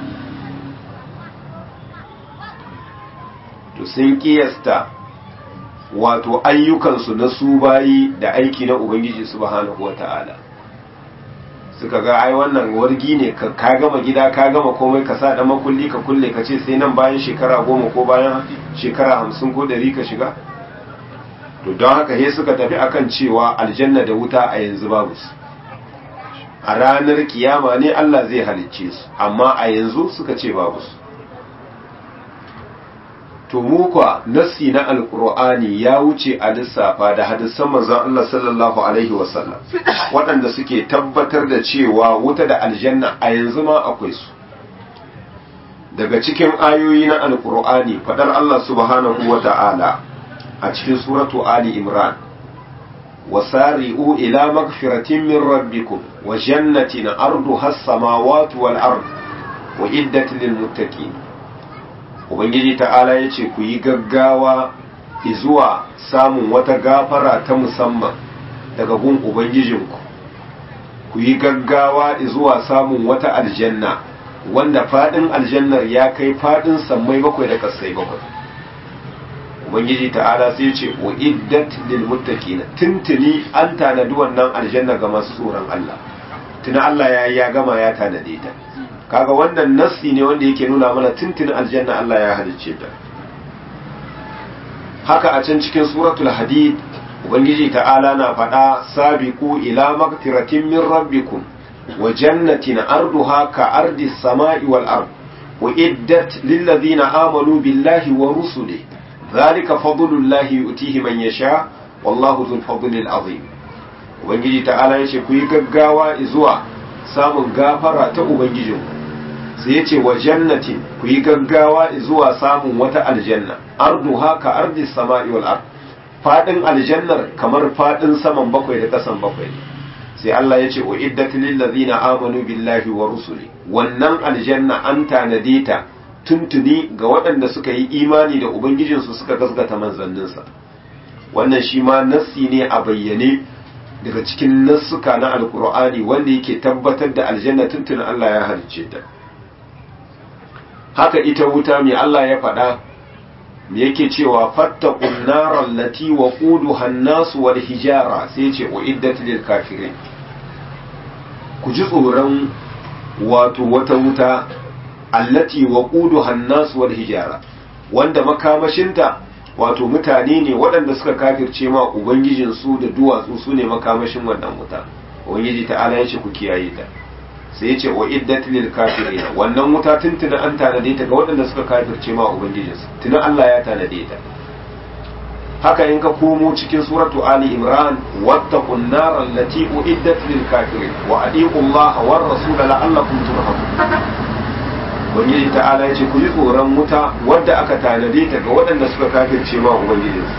To sun kiyasta wato ayyukansu na su bayi da aiki na ubangiji subhanahu wata'ala. Suka ga ai wannan wargi ne, ka gama gida ka gama komai, ka sa dan makulli ka kulle, ka ce sai nan bayan shekara 10 ko bayan shekara 50 ko 100 ka shiga. To don haka he suka tafi akan cewa aljanna da wuta a yanzu babu su, a ranar kiyama ne Allah zai halicce su, amma a yanzu suka ce babu su. To mu kwa nassi na alkur'ani ya wuce a lissafa da hadisan manzon Allah sallallahu alaihi wasallam waɗanda suke tabbatar da cewa wuta da aljanna a yanzu ma akwai su. Daga cikin ayoyi na alkur'ani fadar Allah subhanahu wata'ala a cikin suratu Ali Imran, wasari'u ila magfiratin min rabbikum wa jannatin arduha as-samawati wal ard uiddat lil muttaqin. Ubangiji ta'ala ya ce ku yi gaggawa zuwa samun wata gafara ta musamman daga gun Ubangijinku, ku yi gaggawa zuwa samun wata aljanna wanda faɗin aljannar ya kai faɗin sammai 7 da ƙasai 7. Ubangiji ta'ala sai ce wa iddat lil muttaqin, tuntuni an tanadi wannan aljanna ga masu tsoron Allah, tuna Allah ya gama ya tanade ta. Kaga wannan nassi ne wanda yake nuna mana tuntuni aljanna Allah ya halicce ta. Haka a can cikin suratul hadid ubangiji ta'ala na faɗa sabiqu ila magfiratin min rabbikum wa jannatin arduha ka ardi samai wal ard uiddat lil ladina amanu billahi wa rusulihi dhalika fadlullahi yu'tihi man yasha wallahu dhul fadlil azim. Ubangiji ta'ala yace ku yi gaggawa zuwa samun gafara ta ubangijinku, sai ya ce wa jannatin ku yi gaggawa zuwa samun wata aljanna arduha ka ardi sama'i wal ard, fadin aljannar kamar fadin saman 7 da kasan 7. Sai Allah ya ce uiddat lil ladina amanu billahi wa rusuli, wannan aljanna an tanade ta tuntuni ga waɗanda suka yi imani da ubangijinsu suka gaskata manzanninsa. Wannan shi ma nassi ne a bayyane daga cikin nassuka na alkur'ani wanda yake tabbatar da aljanna tuntun Allah ya halicce ta. Haka ita wuta mai Allah ya faɗa me yake cewa fattaqun naral lati waquduha an-nas wal hijara, sai ce uiddat lil kafirin. Ku ji tsoron wato wata wuta allati waquduha an-nas wal hijara, wanda makamashinta wato mutane ne waɗanda suka kafirce ma ubangijinsu da duwatsu su ne makamashin wannan wuta. Ubangiji ta'ala ya ce ku kiyaye ta, sai ya ce wa iddat lil kafirin, wannan wuta tuntuna an tanade ta ga waɗanda suka kafirce ma ubangijinsu, tuna Allah ya tanade ta. Haka in ka komo cikin suratu Ali Imran, wattaqun nar allati uiddat lil kafirin wa adiqu Allah war rasul la'allakum turhamun. Ubangiji ta'ala ya ce ku ji tsoron wuta wadda aka tanade ta ga waɗanda suka kafirce ma ubangijinsu.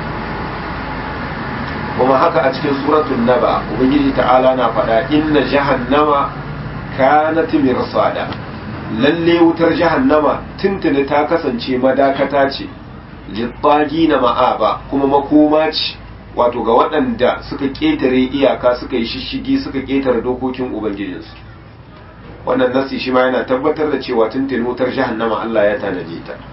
Kuma haka a cikin suratul Naba Ubangiji ta'ala na faɗa inna jahannama kanat mirsada, lalle wutar jahannama tuntuni ta kasance madakata ce, littagina ma'aba, kuma makoma ce wato ga waɗanda suka ƙetare iyaka, suka yi shishigi, suka ƙetare dokokin ubangijinsu. Wannan nasi shi ma yana tabbatar da cewa tuntuni wutar jahannama Allah ya tanaje ta.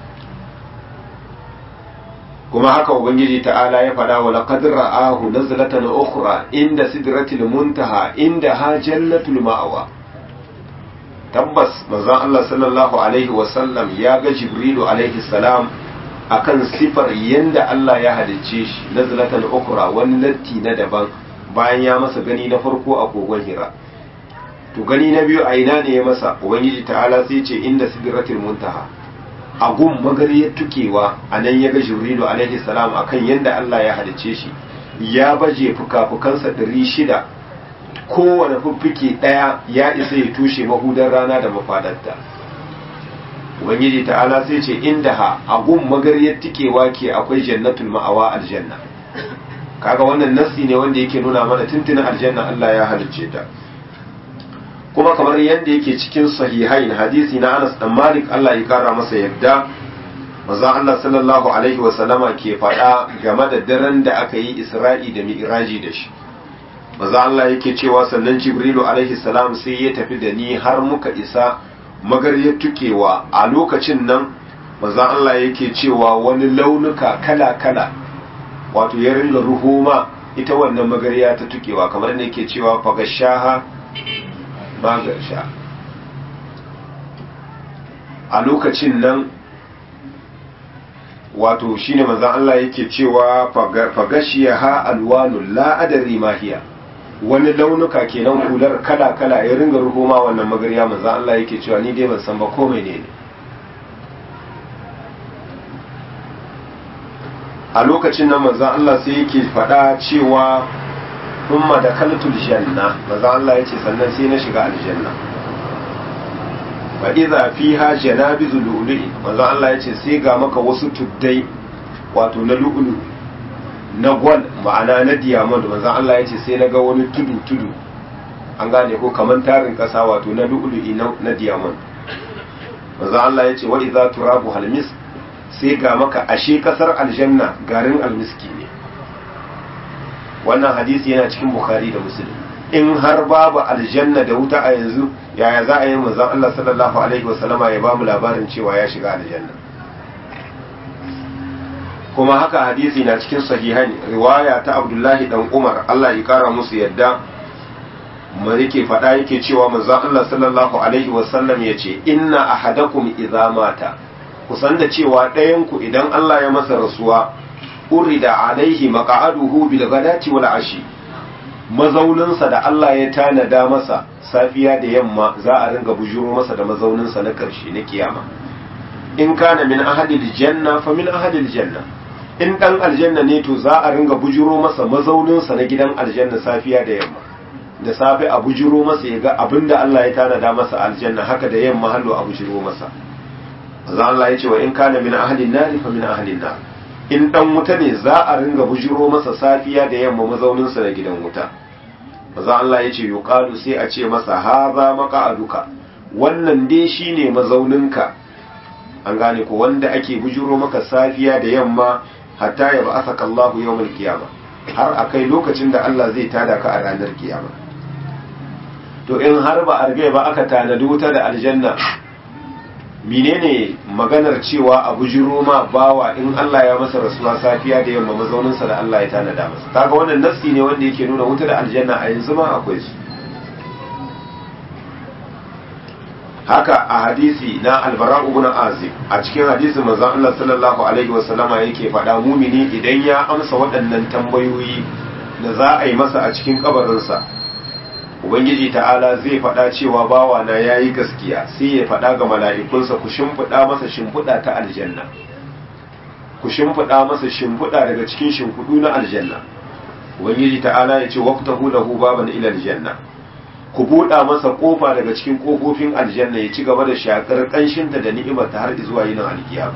Kuma haka ubangiji ta'ala ya faɗa wa laqad ra'ahu nazlatan ukhra inda sidratil muntaha inda ha jannatul ma'wa. Tabbas manzon Allah sallallahu alaihi wa sallam ya ga Jibrilu alaihi salam akan sifar yanda Allah ya halicce shi, nazlatan ukhra, wani latti na daban bayan ya masa gani na farko a kogon Hira. To gani na biyu a ina ne ya masa? Ubangiji ta'ala sai ce inda sidratil muntaha, a gun magariyar tukewa, a nan ya ga Jibrilu alaihi salam akan yanda Allah ya halicce shi, ya baje fuka-fukansa 600, kowane fuffuke ɗaya ya isa ya tushe mahudar rana da mafadarta. Ubangiji ta'ala sai ce inda ha, a gun magariyar tukewa ke akwai jannatul ma'awa, aljanna. Kaga wannan nassi ne wanda yake nuna mana tuntunin aljanna Allah ya halicce ta. Kuma kamar yadda yake cikin sahihain hadisi na Anas dan Malik Allah ya kara masa yadda, manzo Allah sallallahu alaihi wa sallama ke faɗa game da daren da aka yi Isra'i da Mi'raji da shi. Manzo Allah yake cewa sannan Jibrilu alaihi salam sai ya tafi da ni har muka isa magaryar tukewa. A lokacin nan manzo Allah yake cewa wani launuka kala-kala wato ya ringa ruhuma ita wannan magarya ta tukewa, kamar ne yake cewa fagashaha magarsha. A lokacin nan wato shine manzon Allah yake cewa fagashiyaha alwanul la adri ma hiya, wani launuka kenan kular kala kala ya ringa ruhoma wannan magarya. manzon Allah yake cewa ni dai ban san ba ko menene. A lokacin nan manzon Allah sai yake faɗa cewa thumma dakaltul janna, manzo Allah yace sannan sai na shiga aljanna. Wa idza fiha janabizu lu'lu'i, manzo Allah yace sai ga maka wasu tuddai wato na lu'lu na gwal, ma'ana na diamond. manzo Allah yace sai na ga wani tudu an gane ko kaman tarin kasa wato na lu'lu'i na diamond. manzo Allah yace wa idza turabu halmis, sai ga maka ashe kasar aljanna garin almiski ne. Wannan hadisi yana cikin Bukhari da Muslim. In har babu aljanna da wuta a yanzu, yaya za a yi manzon Allah sallallahu alaihi wasallama ya ba mu labarin cewa ya shiga aljanna? Kuma haka hadisi na cikin sahihain, riwaya ta Abdullahi dan Umar Allah ya kara musu yadda, mu yake faɗa yake cewa manzon Allah sallallahu alaihi wasallam yace inna ahadakum idza mata, kusan da cewa ɗayan ku idan Allah ya masa rasuwa, urida alaihi maq'aduhu bil ghadati wal ashi, mazauninsa da Allah ya tanada masa safiya da yamma za a ringa bujuro masa da mazauninsa na karshe na kiyama. In kana min ahadil janna fa min ahadil janna, in dan aljanna ne to za a ringa bujuro masa mazauninsa na gidan aljanna safiya da yamma. Da safe a bujuro masa ya ga abinda Allah ya tanada masa aljanna, haka da yamma hallo a bujuro masa. Allah ya ce wa in kana min ahadin nar fa min ahadin nar, in dan wuta ne za a ringa bujiro masa safiya da yamma mazauninsa na gidan wuta. maza Allah ya ce yuqalu, sai a ce masa haza maqa'aduka, wannan dai shine mazauninka. An gane ko wanda ake bujiro maka safiya da yamma hatta ya ba'athaka Allahu yawmal qiyama, har akai lokacin da Allah zai tada ka a ranar kiyama. To in har ba a riga ba aka tanadi wuta da aljanna, menene maganar cewa a bujiro ma bawa in Allah ya masa rasuwa safiya da yamma mazauninsa da Allah ya tanada masa? Kaga wannan nassi ne wanda yake nuna wuta da aljanna a yanzu ma akwai su. Haka a hadisi na Al-Bara ibn Azib, a cikin hadisin manzon Allah sallallahu alaihi wasallama yake faɗa, mumini idan ya amsa waɗannan tambayoyi da za a yi masa a cikin kabarinsa, Ubangiji ta'ala zai faɗa cewa bawa na yayi gaskiya, sai ya faɗa ga mala'ikunsa, ku shimfiɗa masa shimfiɗa ta aljanna, ku shimfiɗa masa shimfiɗa daga cikin shimfiɗu na aljanna. Ubangiji ta'ala ya ce waqtahu lahu baban ila aljanna, ku buɗa masa ƙofa daga cikin ƙofofin aljanna, ya ci gaba da shakar ƙanshinta da ni'imarta har zuwa yinin alkiyama.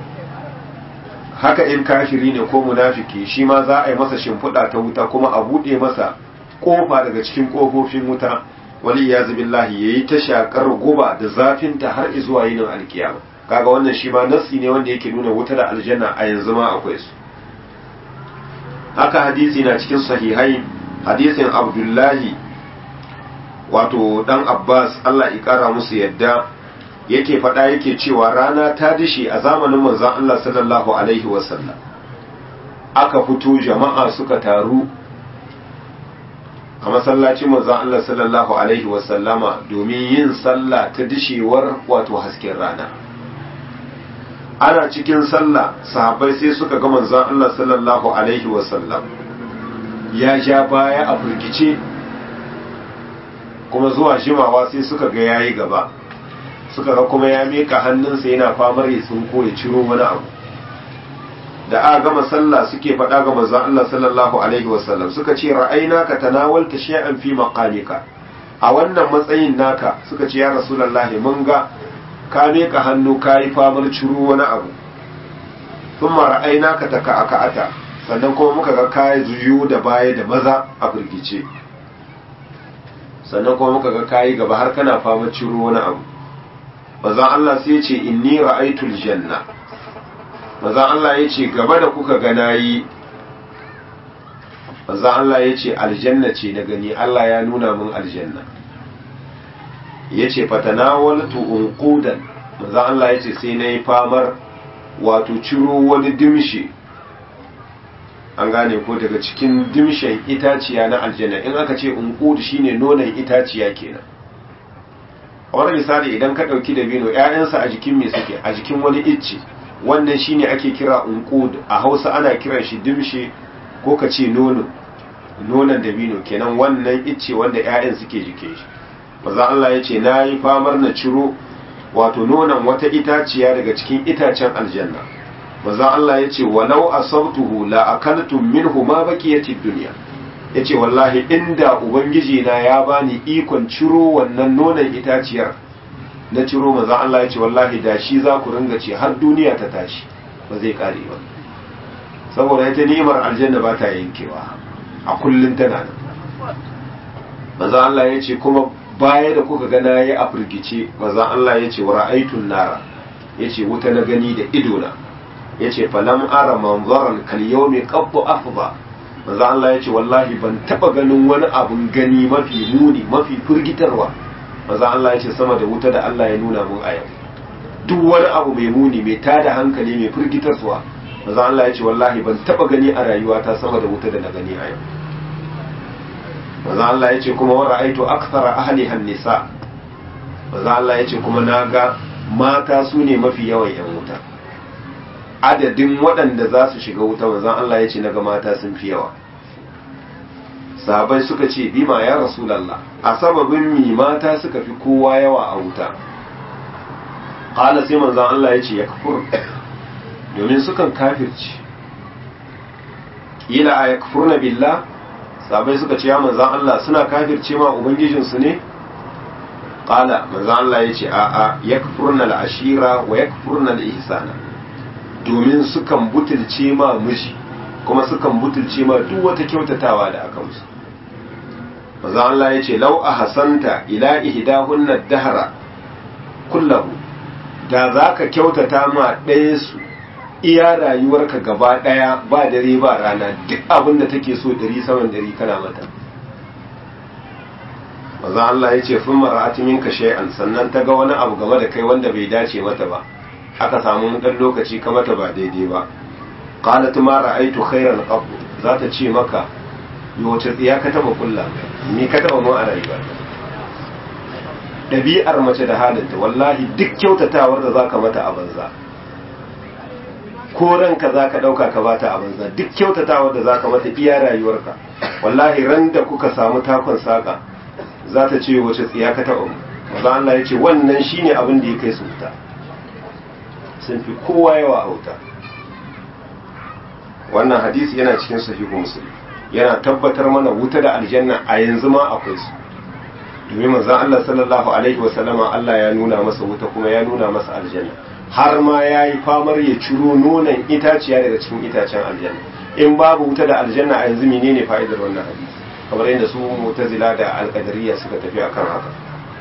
Haka in kafiri ne ko munafiki, shi ma za a yi masa shimfiɗa ta wuta, kuma a buɗe masa ƙofa daga cikin ƙofofin wuta, wali iyazu billahi, yayi ta shakar guba da zafinta har zuwa yinin alkiyama. Kaga wannan shi ma nassi ne wanda yake nuna wuta da aljanna a yanzu ma akwai su. Haka hadisi na cikin sahihai, hadisin Abdullahi wato dan Abbas, Allah ya kara musu yadda, yake faɗa yake cewa rana ta dishe a zamanin manzon Allah sallallahu alaihi wasallam, aka fito jama'a suka taru a masallacin manzon Allah sallallahu alaihi wasallama domin yin sallah ta dishewar wato hasken rana. Ana cikin sallah, sahabbai sai suka ga manzon Allah sallallahu alaihi wasallam ya ja baya a firgice, kuma zuwa jimawa sai suka ga yayi gaba, suka ga kuma ya mika hannunsa yana famar ya tsinko ya ciro wani abu. Da aka gama sallah suke faɗa ga manzon Allah sallallahu alaihi wasallam, suka ce ra'ayna ka tanawalta shay'an fi maqamika, a wannan matsayin naka, suka ce ya rasulullahi mun ga ka mika hannu kai famar ciro wani abu. Thumma ra'ayna ka taka'ata, sannan kuma muka ga kai zuyo da baya da maza a firgice, sannan kuma muka ga kayi gaba har kana fama ciro wani abu. Manzon Allah sai ya ce inni ra'aytul janna, manzon Allah ya ce gaba da kuka ga nayi, manzon Allah ya ce aljanna ce na gani, Allah ya nuna min aljanna. Ya ce fatanawaltu unqudan, manzon Allah ya ce sai nayi famar wato ciro wani dimshi, an gane ko daga cikin dimshen itaciya na aljanna. In aka ce unqud shine nonon itaciya kenan. A wani misali, idan ka dauki dabino, ƴaƴansa a jikin me suke? A jikin wani icce, wannan shine ake kira unqud. A Hausa ana kiran shi dimshe, ko ka ce nonon dabino kenan, wannan icce wanda ƴaƴan suke jikin shi. Manzo Allah ya ce nayi famar na ciro wato nonon wata itaciya daga cikin itacen aljanna. Manzo Allah ya ce walau asabtuhu la akaltum minhu ma baqiyatid dunya, ya ce wallahi inda ubangiji na ya bani ikon ciro wannan nonon itaciyar na ciro, manzo Allah ya ce wallahi da shi za ku ringa ce har duniya ta tashi ba zai kare ba, saboda ita ni'imar aljanna ba ta yankewa, a kullun tana nan. Manzo Allah ya ce kuma baya da kuka ga nayi a firgice, manzo Allah ya ce wa ra'aytun nara, ya ce wuta na gani da idona, ya ce falam ara manzaran kal yawmi qattu afdha, manzo Allah ya ce wallahi ban taba ganin wani abun gani mafi muni mafi firgitarwa, manzo Allah ya ce sama da wuta da Allah ya nuna mun a yau. Duk wani abu mai muni mai tada hankali mai firgitarwa, manzo Allah ya ce wallahi ban taba gani a rayuwata sama da wuta da na gani a yau. Manzo Allah ya ce kuma wa ra'aitu akthara ahliha an-nisa, manzo Allah ya ce kuma naga mata su ne mafi yawan yan wuta. Adadin waɗanda za su shiga wuta, manzon Allah ya ce naga mata sun fi yawa. Sahabbai suka ce bima ya Rasulullah, a sababin mi mata suka fi kowa yawa a wuta? Qala sai manzon Allah ya ce yakfur, domin sukan kafirci. Ila a yakfurna billah, sahabbai suka ce ya manzon Allah suna kafirce ma ubangijinsu ne? Qala manzon Allah ya ce a'a, yakfurna al-ashira wa yakfurna al-ihsana, domin sukan butulce ma miji kuma sukan butulce ma duk wata kyautatawa da aka musu. Manzo Allah ya ce law ahsanta ila ihdahunna dahra kullahu, da zaka kyautata ma ɗaya su iya rayuwarka gaba daya ba dare ba rana duk abin da take so 100 saman 100 kana mata. manzo Allah ya ce sun mara'ati minka shay'an, sannan ta ga wani abu game da kai wanda bai dace mata ba, aka samu dan lokaci ka mata ba daidai ba. qalat ma ra'aytu khairan qab, za ta ce maka wace tsiya ka taba kulla, ni ka taba mu a rayuwa. ɗabi'ar mace da halinta wallahi duk kyautatawar da zaka mata a banza, ko ranka zaka dauka ka bata a banza, duk kyautatawar da zaka mata iya rayuwarka wallahi ran da kuka samu takon saka za ta ce wace tsiya ka taba mu. manzo Allah ya ce wannan shine abin da ya kai su wuta, sun fi kowa yawa a wuta. wannan hadisi yana cikin sahihu muslim, yana tabbatar mana wuta da aljanna a yanzu ma akwai su, domin manzon Allah sallallahu alaihi wasallama Allah ya nuna masa wuta kuma ya nuna masa aljanna, har ma yayi famar ya ciro nonon itaciya daga cikin itacen aljanna. in babu wuta da aljanna a yanzu menene fa'idar wannan hadisi, kamar yadda su mu'tazila da alqadariyya suka tafi akan haka.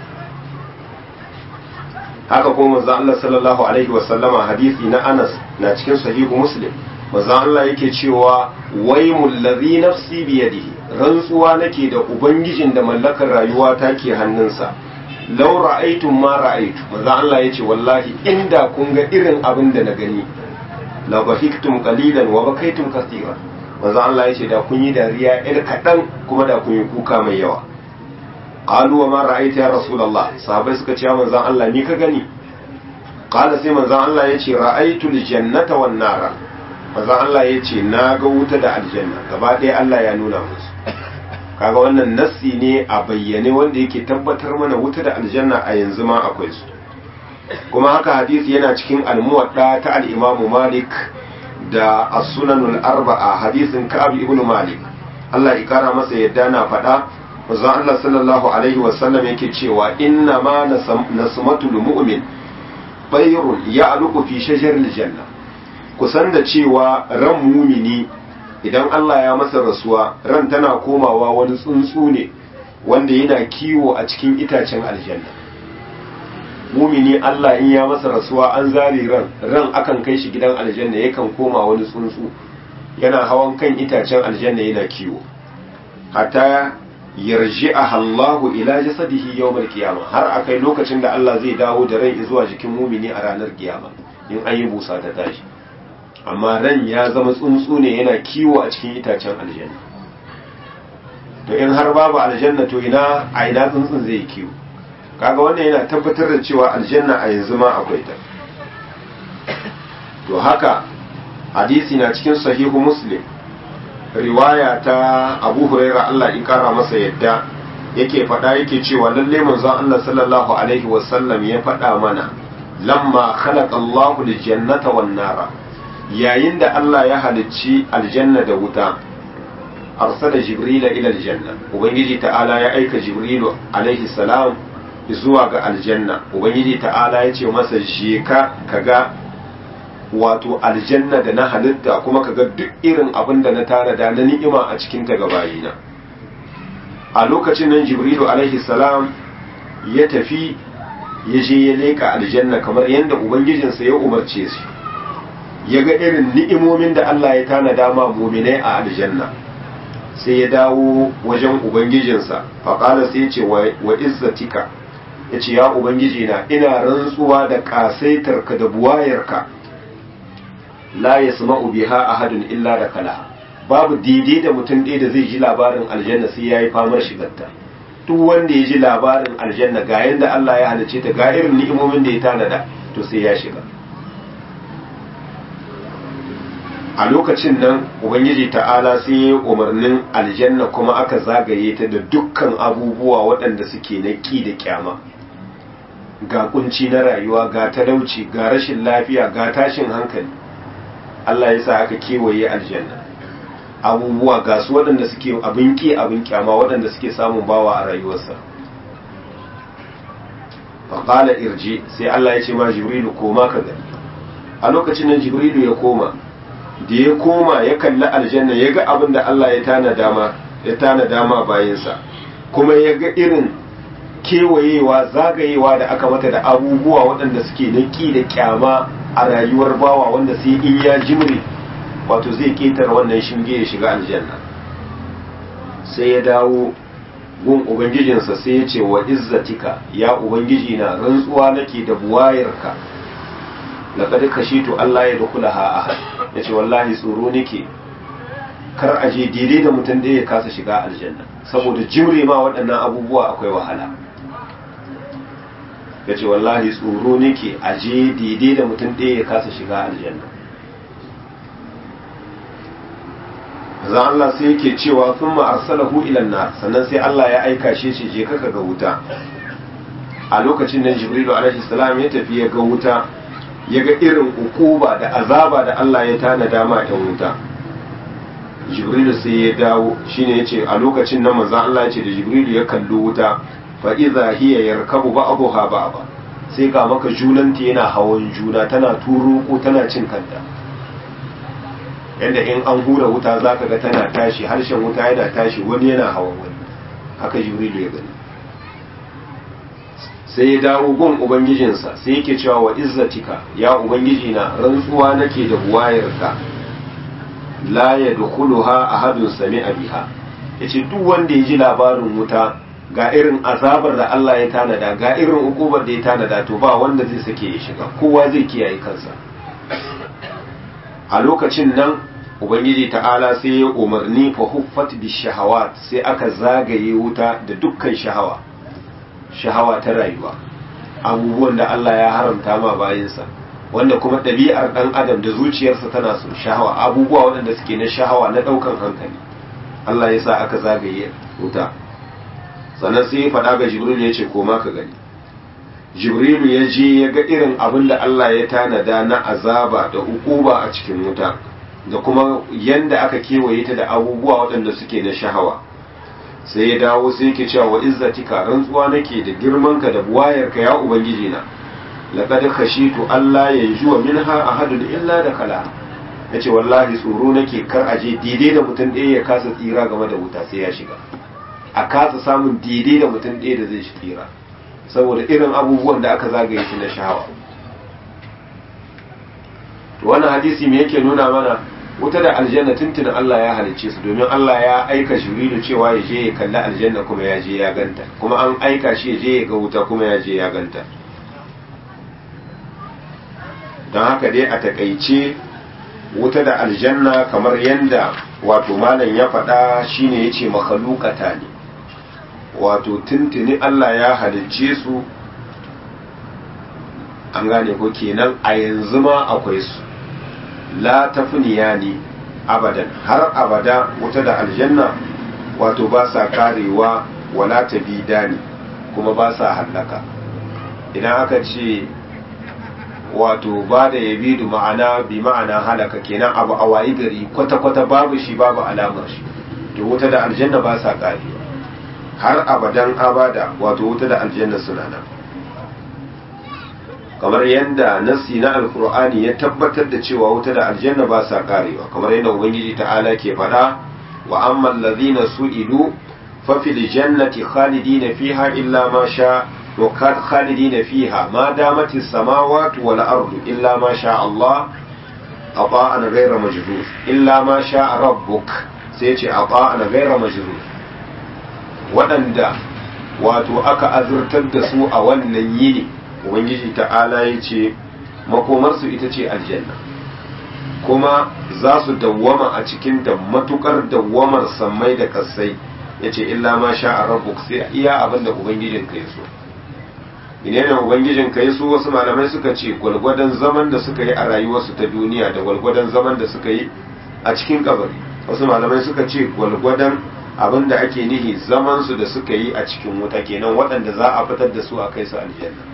haka kuma manzon Allah sallallahu alaihi wasallama hadisi na Anas na cikin sahihu muslim, manzon Allah yake cewa waymul ladhi nafsi biyadihi, rantsuwa nake da ubangijin da mallakar rayuwa take hannunsa, law ra'aytum ma ra'aytu, manzon Allah yace wallahi inda kun ga irin abin da na gani, la bahiktum qalilan wa bakaytum kaseera, manzon Allah yace da kun yi dariya ɗan kaɗan kuma da kun yi kuka mai yawa. qalu wa ma ra'aita ya rasulullah, sahabbai suka ce manzon Allah ni ka gani? qala sai manzon Allah yace ra'aytul jannata wan nara, manzon Allah yace na ga wuta da aljanna gaba ɗaya Allah ya nuna musu. kaga wannan nassi ne a bayyane wanda yake tabbatar mana wuta da aljanna a yanzu ma akwai su. kuma haka hadisi yana cikin al-muwadda ta al-Imam Malik da as-sunanul arba'a, hadisin Ka'ab ibn Malik Allah ya kara masa yadda na faɗa manzon Allah sallallahu alaihi wasallam yake cewa inna ma nasmatul mu'min bayrun ya'luqu fi shajaril janna, kusan da cewa ran mumini idan Allah ya masa rasuwa ran tana komawa wani tsuntsu ne wanda yana kiwo a cikin itacen aljanna. mumini Allah in ya masa rasuwa an zare ran akan kai shi gidan aljanna, yakan koma wani tsuntsu yana hawan kan itacen aljanna yana kiwo, hatta yarji'aha Allahu ila jasadihi yawmal qiyamah, har akai lokacin da Allah zai dawo da rai zuwa jikin mumini a ranar kiyama in an yi busa ta tashi. amma ran ya zama tsuntsu ne yana kiwo a cikin itacen aljanna. to in har babu aljanna to ina tsuntsun zai kiwo? kaga wannan yana tabbatar da cewa aljanna a yanzu ma akwai ta. to haka hadisi na cikin sahihu muslim, riwaya ta Abu Huraira Allah ya kara masa yadda, yake faɗa yake cewa lalle manzon Allah sallallahu alaihi wasallam ya faɗa mana lamma khalaqa Allahu al-jannata wan nara, yayin da Allah ya halicci aljanna da wuta, arsala jibrila ila aljanna, ubangiji ta'ala ya aika jibrilu alaihi salam zuwa ga aljanna. ubangiji ta'ala ya ce masa je ka kaga wato aljanna da na halitta kuma kaga duk irin abin da na tanada na ni'ima a cikin ta gabayina. a lokacin nan jibrilu alaihi salam ya tafi ya je ya leka aljanna kamar yadda ubangijinsa ya umarce shi, ya ga irin ni'imomin da Allah ya tanada ma mu'minai a aljanna, sai ya dawo wajen ubangijinsa faƙala sai ya ce wa izzatika, ya ce ya ubangiji na ina rantsuwa da ƙasaitarka da buwayarka, la yasma'u biha ahadun illa da kala, babu daidai da mutum ɗaya da zai ji labarin aljanna sai ya yi famar shigarta. duk wanda ya ji labarin aljanna ga yadda Allah ya halice ta ga irin ni'imomin da ya tanada to sai ya shiga. a lokacin nan ubangiji ta'ala sai ya umarnin aljanna kuma aka zagaye ta da dukkan abubuwa waɗanda suke na ƙi da kyama, ga kunci na rayuwa, ga talauci, ga rashin lafiya, ga tashin hankali. Allah ya sa aka kewaye aljanna, abubuwa ga su waɗanda suke abin ƙi abin kyama waɗanda suke samun bawa a rayuwarsa. faƙala irji, sai Allah ya ce ma jibrilu koma ka gani. a lokacin nan jibrilu ya koma, da ya koma ya kalli aljanna ya ga abin da Allah ya tanada ma bayansa, kuma ya ga irin kewayewa zagayewa da aka mata da abubuwa waɗanda suke na ƙi da kyama a rayuwar bawa wanda sai in ya jimre wato zai ketare wannan shinge ya shiga aljanna. sai ya dawo gun ubangijinsa sai ya ce wa izzatika ya ubangiji na rantsuwa nake da buwayarka laqad kashitu Allah ya dukulaha ahad yace wallahi tsoro nake kar aje daidai da mutum da ya kasa shiga aljanna saboda jimre ma waɗannan abubuwa akwai wahala. yace wallahi tsoro nake aje daidai da mutum da ya kasa shiga aljanna. zan Allah sai yake cewa thumma arsalahu ila an-nar sannan sai Allah ya aika shi ce je ka ga wuta. a lokacin nan Jibrilu alaihi salam ya tafi ya ga wuta, ya ga irin ukuba da azaba da Allah ya tanada ma ɗan wuta. Jibrilu sai ya dawo shine yace a lokacin nan manzon Allah ya ce da Jibrilu ya kalli wuta fa idza hiya yarkabu ba'daha ba'da sai ga maka junanta yana hawan juna tana turuko tana cin kanta. yadda in an hura wuta za ka ga tana tashi harshen wuta yana tashi wani yana hawan wani haka Jibrilu ya gani. sai ya dawo gun ubangijinsa sai yake cewa wa izzatika ya ubangiji na rantsuwa nake da buwayarka la yadkhuluha ahadun sami'a biha yace duk wanda ya ji labarin wuta ga irin azabar da Allah ya tanada ga irin ukubar da ya tanada to ba wanda zai sake ya shiga, kowa zai kiyaye kansa. a lokacin nan ubangiji ta'ala sai ya umarni fa huffat bi shahawat sai aka zagaye wuta da dukkan shahawa ta rayuwa, abubuwan da Allah ya haramta ma bayinsa wanda kuma ɗabi'ar ɗan adam da zuciyarsa tana so shahawa, abubuwa waɗanda suke na shahawa na ɗaukan hankali Allah ya sa aka zagaye wuta. sannan sai ya faɗa ga Jibrilu ya ce koma ka gani. Jibrilu ya je ya ga irin abin da Allah ya tanada na azaba da ukuba a cikin wuta da kuma yanda aka kewaye ta da abubuwa waɗanda suke na shahawa. sai ya dawo sai yake cewa wa izzatika rantsuwa nake da girmanka da buwayarka ya ubangiji na laqad khashitu Allah yanjuwa minha ahadun illa da kala. yace wallahi tsoro nake kar aje daidai da mutum ɗaya ya kasa tsira game da wuta sai ya shiga, a kasa samun daidai da mutum ɗaya da zai tsira saboda irin abubuwan da aka zagaye su na shahawa. to wannan hadisi me yake nuna mana? wuta da aljanna tuntuna Allah ya halicce su domin Allah ya aika Jibrilu cewa ya je ya kalli aljanna kuma ya je ya ganta, kuma an aika shi ya je ya ga wuta kuma ya je ya ganta. don haka dai a takaice wuta da aljanna kamar yanda wato malam ya faɗa shine yace makhlukata ne, wato tuntuni Allah ya halicce su an gane ko kenan a yanzu ma akwai su la tafniya ne abadan har abada. wuta da aljanna wato ba sa karewa wala tabida ne kuma ba sa hallaka. idan aka ce wato ba da yabidu ma'ana bi ma'ana halaka kenan abu a wayi gari kwata-kwata babu shi babu alamar shi, to wuta da aljanna ba sa karewa har abadan abada, wato wuta da aljanna suna nan. kamar yadda nassi na alkur'ani ya tabbatar da cewa wuta da aljanna ba sa karewa, kamar yadda ubangiji ta'ala ke faɗa wa amma allazina su'ilu fa fil jannati khalidina fiha illa ma sha wa khalidina fiha ma damatis samawati wal ardu illa ma sha Allah ata'an ghayra majzuz illa ma sha rabbuk sai ce ata'an ghayra majzuz. waɗanda wato aka azurtar da su a wannan yini ubangiji ta'ala ya ce makomarsu ita ce aljanna, kuma za su dawwama a cikin da matukar dawwamar sammai da kasai. ya ce illa ma sha rabbuk sai iya abin da ubangijin ka so. menene ubangijin ka so? wasu malamai suka ce gwalgwadon zaman da suka yi a rayuwarsu ta duniya da gwalgwadon zaman da suka yi a cikin kabari. wasu malamai suka ce gwalgwadon abin da ake nihi zamansu da suka yi a cikin wuta kenan waɗanda za a fitar da su a kai su aljanna.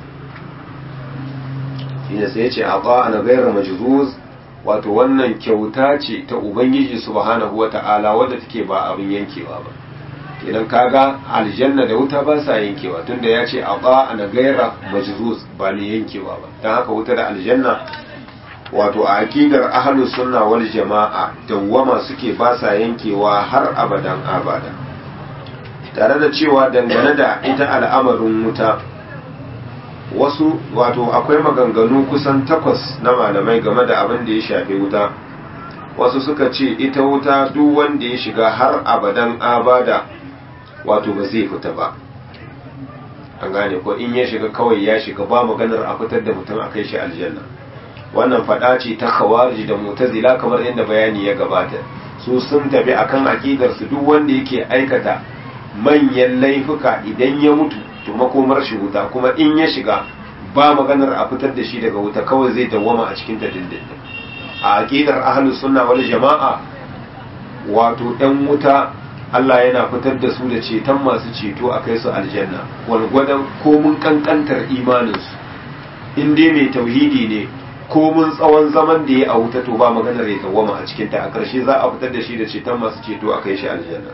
shine sai ya ce a na gaira majzuz, wato wannan kyauta ce ta ubangiji subhanahu wata'ala wadda take ba abin yankewa ba. kenan kaga aljanna da wuta ba sa yankewa tunda ya ce a na gaira majzuz ba ne yankewa ba. don haka wuta da aljanna wato a aqidar ahlus sunna wal jama'a dawwama suke ba sa yankewa har abadan abada. tare da cewa dangane da ita al'amarin wuta wasu wato akwai maganganu kusan 8 na malamai game da abin da ya shafi wuta. Wasu suka ce ita wuta duk wanda ya shiga har abadan abada wato ba zai fita ba, an gane ko, in ya shiga kawai ya shiga, ba maganar a fitar da mutum a kai shi aljanna. Wannan fada ce ta khawarij da mu'tazila kamar yadda bayani ya gabata. Su sun tafi akan aqidar su duk wanda yake aikata manyan laifuka idan ya mutu to makomar shi wuta, kuma in ya shiga ba maganar a fitar da shi daga wuta, kawai zai dawwama a cikin ta dindindin. A aqidar ahlus sunna wal jama'a wato ɗan wuta Allah yana fitar da su da ceton masu ceto a kai su aljanna walgwadon komun kankantar imaninsu. In dai mai tauhidi ne komun tsawon zaman da ya a wuta to ba maganar ya dawwama a cikin ta, a ƙarshe za a fitar da shi da ceton masu ceto a kai shi aljanna.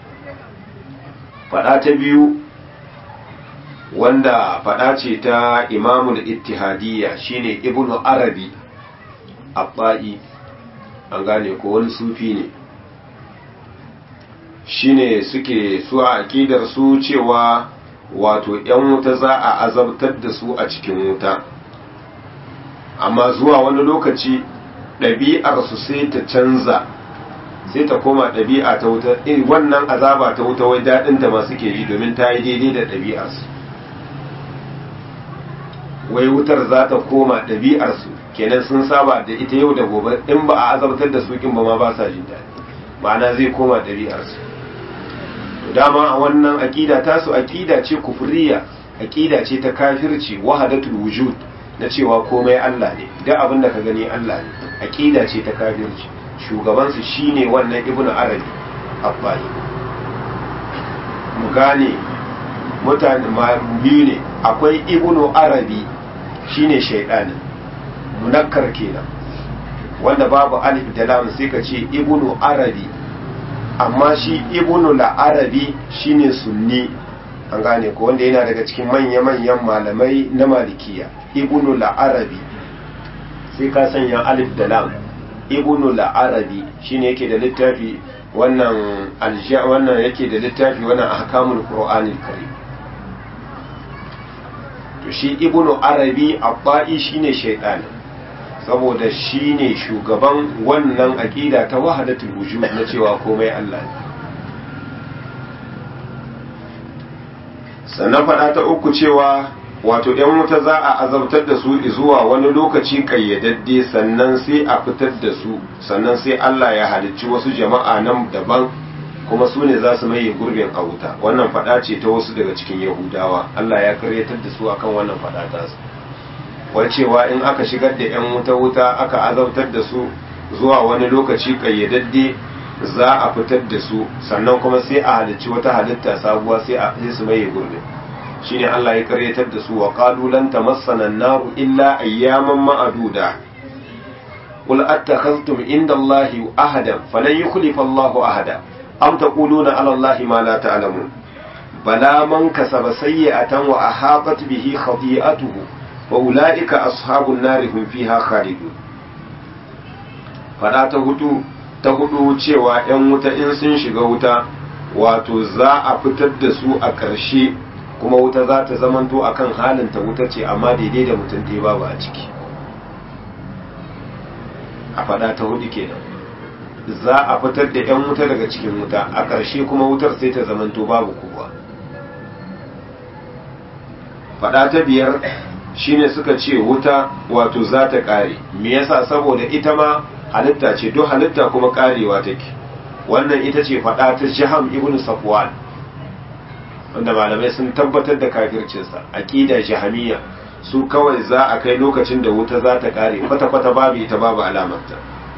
Fada ta biyu wanda fada ce ta Imamul Ittihadiyya shine Ibnu Arabi Abba'i, an gane ko, wani sufi ne, shine suke su a aqidar su cewa wato yan wuta za a azabtar da su a cikin wuta, amma zuwa wani lokaci ɗabi'ar su sai ta canza, sai ta koma ɗabi'a ta wuta. Wannan azaba ta wuta wai daɗin ta ma suke ji domin ta yi daidai da ɗabi'ar su, wai wutar za ta koma ɗabi'ar su, kenan sun saba da ita yau da gobe, in ba a azabtar da su kin ba ma ba sa jin daɗi, ma'ana zai koma ɗabi'ar su. Dama a wannan aqida ta su aqida ce kufriya, aqida ce ta kafirci, wahdatul wujud, na cewa komai Allah ne, duk abin da ka gani Allah ne, aqida ce ta kafirci. Shugaban su shine wannan Ibnu Arabi Abba'i. Mu gane mutane biyu ne, akwai Ibnu Arabi shine shaydani, munakkar kenan, wanda babu alif da lam sai ka ce Ibnu Arabi. Amma shi Ibnu Arabi shine sunni, an gane ko, wanda yana daga cikin manya-manyan malamai na malikiya. Ibnu Arabi sai ka sanya alif da lam. Ibnu Arabi shine yake da littafi wannan wannan yake da littafi wannan ahkamul qur'anil karim. To shi Ibnu Arabi Abba'i shine shaytan, saboda shi ne shugaban wannan aƙida ta wahadatul wujud na cewa komai Allah ne. Sannan faɗa ta uku cewa wato ‘yan wuta za a azabtar da su zuwa wani lokaci ƙayyadadde, sannan sai a fitar da su, sannan sai Allah ya halicci wasu jama'a nan daban, kuma su ne za su maye gurbin a wuta. Wannan faɗa ce ta wasu daga cikin Yahudawa, Allah ya karyatar da su akan wannan faɗa ta su. Wacewa in aka shigar da 'yan wuta aka azabtar da su zuwa wani lokaci kayyadadde za a fitar da su, sannan kuma sai a halicci wata halitta sabuwa sai su maye gurbin. Shine Allah ya karyatar da su, wa qalu lan tamassana an-naru illa ayyaman ma'duda qul attakhadhtum inda Allahi ahadan falan yukhlifa Allahu ahada am taquluna 'ala Allahi ma la ta'lamun bala man kasaba sayyi'atan wa ahatat bihi khati'atuhu wa ula'ika ashabun nari hum fiha khalidun. Fada ta hudu cewa ‘yan wuta in sun shiga wuta wato za a fitar da su a ƙarshe, kuma wuta za ta zamanto akan halin ta wuta ce, amma daidai da mutum ɗaya babu a ciki. A fada ta hudu kenan, za a fitar da ‘yan wuta daga cikin wuta, a ƙarshe kuma wutar sai ta zamanto babu kowa. Fada ta biyar shine suka ce wuta wato za ta kare. Me yasa? Saboda ita ma halitta ce, duk halitta kuma karewa take. Wannan ita ce fada ta Jaham ibn Safwan, wanda malamai sun tabbatar da kafircinsa, aqida jahamiyya. Su kawai za a kai lokacin da wuta za ta kare, kwata-kwata babu ita, babu alamarta.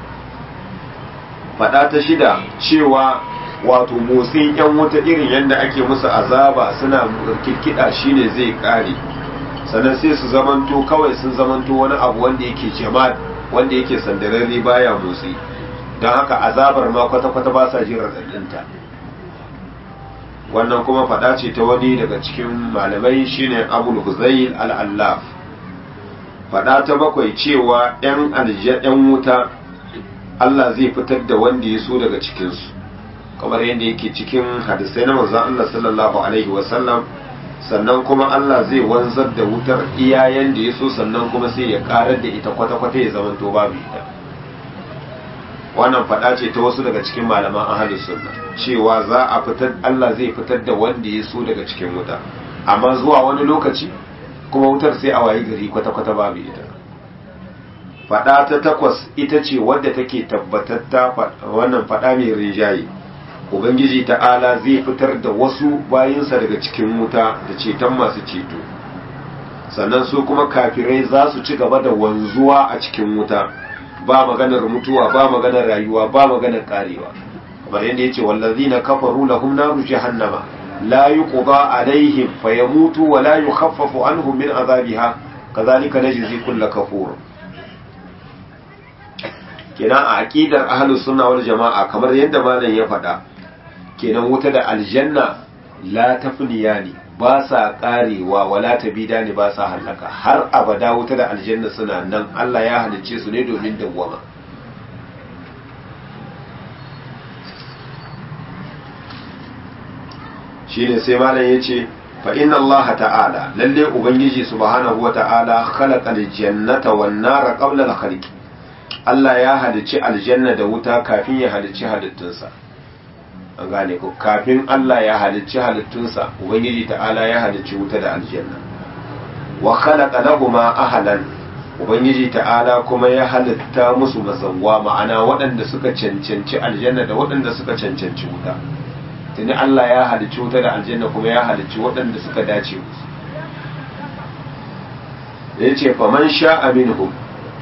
Fada ta shida cewa wato motsin yan wuta irin yadda ake musu azaba suna kirkida shine zai kare, sannan sai su zamanto kawai sun zamanto wani abu wanda yake jama'a, wanda yake sandararre baya motsi, don haka azabar ma kwata-kwata ba sa jin raɗaɗinta. Wannan kuma faɗa ce ta wani daga cikin malamai shine Abul Huzayl al-Allaf. Faɗa ta bakwai cewa ‘yan wuta Allah zai fitar da wanda ya so daga cikinsu, kamar yadda yake cikin hadisai na manzon Allah sallallahu alaihi wasallam sannan kuma Allah zai wanzar da wutar iyayen da ya so, sannan kuma sai ya karar da ita kwata-kwata ya zamanto babu ita. Wannan faɗa ce ta wasu daga cikin malaman ahlus sunna cewa za a fitar, Allah zai fitar da wanda ya so daga cikin wuta, amma zuwa wani lokaci kuma wutar sai a wayi gari kwata-kwata babu ita. Faɗa ta 8 ita ce wadda take tabbatatta, wannan faɗa mai rinjaye. Ubangiji ta'ala zai fitar da wasu bayinsa daga cikin wuta da ceton masu ceto, sannan su kuma kafirai za su ci gaba da wanzuwa a cikin wuta, ba maganar mutuwa, ba maganar rayuwa, ba maganar karewa. kamar yadda yace wallazina kafaru lahum naru jahannama la yuqda alaihim fayamutu wa la yukhaffafu anhum min azabiha kazalika najzi kull kafur. kenan a aqidar ahlus sunna wal jamaa kamar yadda malam ya faɗa, kenan wuta da aljanna la tafniyani, ba sa karewa, wala tabidani, ba sa halaka, har abada wuta da aljanna suna nan. Allah ya halicce su ne domin dawwama. shine sai malam yace fa inna Allah ta'ala, lalle ubangiji subhanahu wata'ala khalaqal jannata wan nara qabla al-khalq. Allah ya halicci aljanna da wuta kafin ya halicci halittunsa. An gane ko, kafin Allah ya halicci halittunsa ubangiji ta'ala ya halicci wuta da aljanna. Wa khalaqa lahumma ahlan, ubangiji ta'ala kuma ya halitta musu mazawwa, ma'ana waɗanda suka cancanci aljanna da waɗanda suka cancanci wuta. Tuni Allah ya halicci wuta da aljanna kuma ya halicci waɗanda suka dace musu. Da yace faman sha'a minhum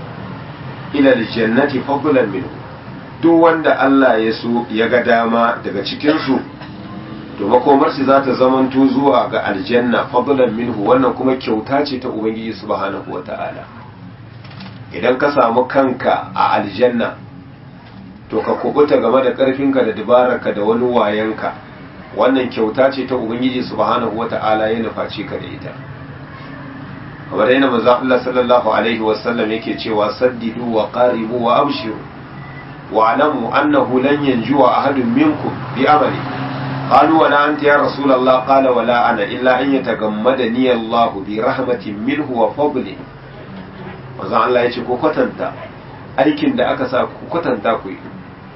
ila aljannati fadlan minhu, duk wanda Allah ya so ya ga dama daga cikin su to makomarsa za ta zamanto zuwa ga aljanna fadlan minhu, wannan kuma kyauta ce ta ubangiji subhanahu wata'ala. idan ka samu kanka a aljanna to ka kubuta game da karfinka da dabararka da wani wayanka, wannan kyauta ce ta ubangiji subhanahu wata'ala ya nufaci ka da ita. kamar yana manzo Allah sallallahu alaihi wasallam yake cewa saddidu wa qaribu wa abshiru wa alamu annahu lan yanjuwa ahadun minkum bi amali. qalu wa la anta ya rasulullah qala wa la ana illa an yatagammadani Allah bi rahmatin minhu wa fadli. manzo Allah yace ko kwatanta aikin da aka sa ku kwatanta ku yi.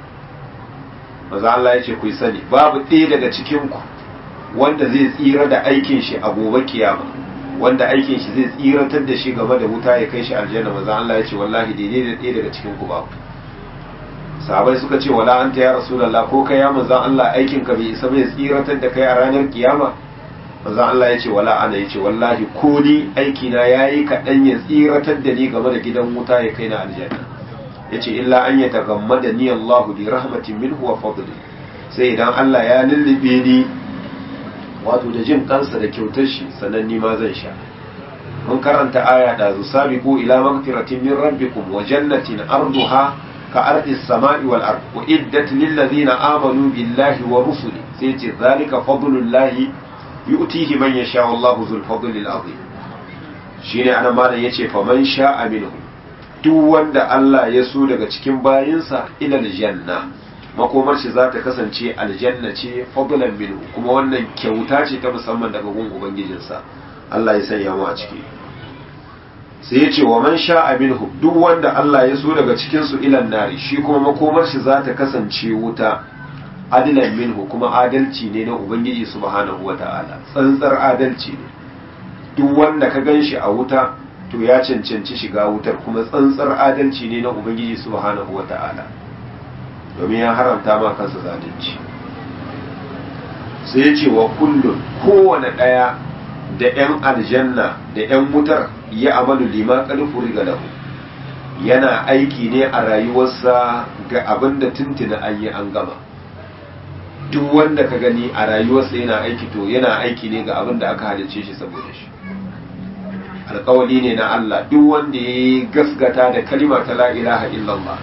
manzo Allah yace ku yi sani babu ɗaya daga cikin ku wanda zai tsira da aikin shi a gobe kiyama, wanda aikin shi zai tsiratar da shi game da wuta ya kai shi aljanna. manzo Allah yace wallahi daidai da ɗaya daga cikin ku babu. sahabai suka ce wala anta ya rasulullah, ko kai ya manzo Allah aikin ka bai isa bai tsiratar da kai a ranar kiyama? manzo Allah yace wala ana, yace wallahi ko ni aiki na yayi kadan ya tsiratar da ni game da gidan wuta ya kai na aljanna. yace illa an yatagammada ni Allah bi rahmatin minhu wa fadli, sai idan Allah ya lullube ni wato da jin kansa da kyautar shi, sannan ni ma zan sha. mun karanta aya da sabiqu ila magfiratin min rabbikum wa jannatin arduha ka ardi samai wal ard uiddat lil ladina amanu billahi wa rusuli, sai ce zalika fadlullahi yu'tihi man yasha wallahu zul fadlil azim. shine anan malam yace fa man sha'a minhu, duk wanda Allah ya so daga cikin bayinsa ila aljanna, makomar shi za ta kasance aljanna ce fadlan minhu, kuma wannan kyauta ce ta musamman daga gun ubangijinsa. Allah ya sanya mu a ciki. sai ya ce wa man sha'a minhu, duk wanda Allah ya so daga cikin su ilan nari, shi kuma makomar shi za ta kasance wuta adilan minhu, kuma adalci ne na ubangiji subhanahu wata'ala, tsantsar adalci ne. duk wanda ka ganshi a wuta to ya cancanci shiga wutar, kuma tsantsar adalci ne na ubangiji subhanahu wata'ala, domin ya haramta ma kansa zalunci. sai ya ce wa kullun, kowane ɗaya da 'yan aljanna da 'yan wutar ya amalu lima ƙarfi ga lahu, yana aiki ne a rayuwarsa ga abin da tuntuna an yi an gama. duk wanda ka gani a rayuwarsa yana aiki, to yana aiki ne ga abin da aka halice shi saboda shi. alƙawali ne na Allah, duk wanda ya gasgata da kalima ta la ilaha illallah,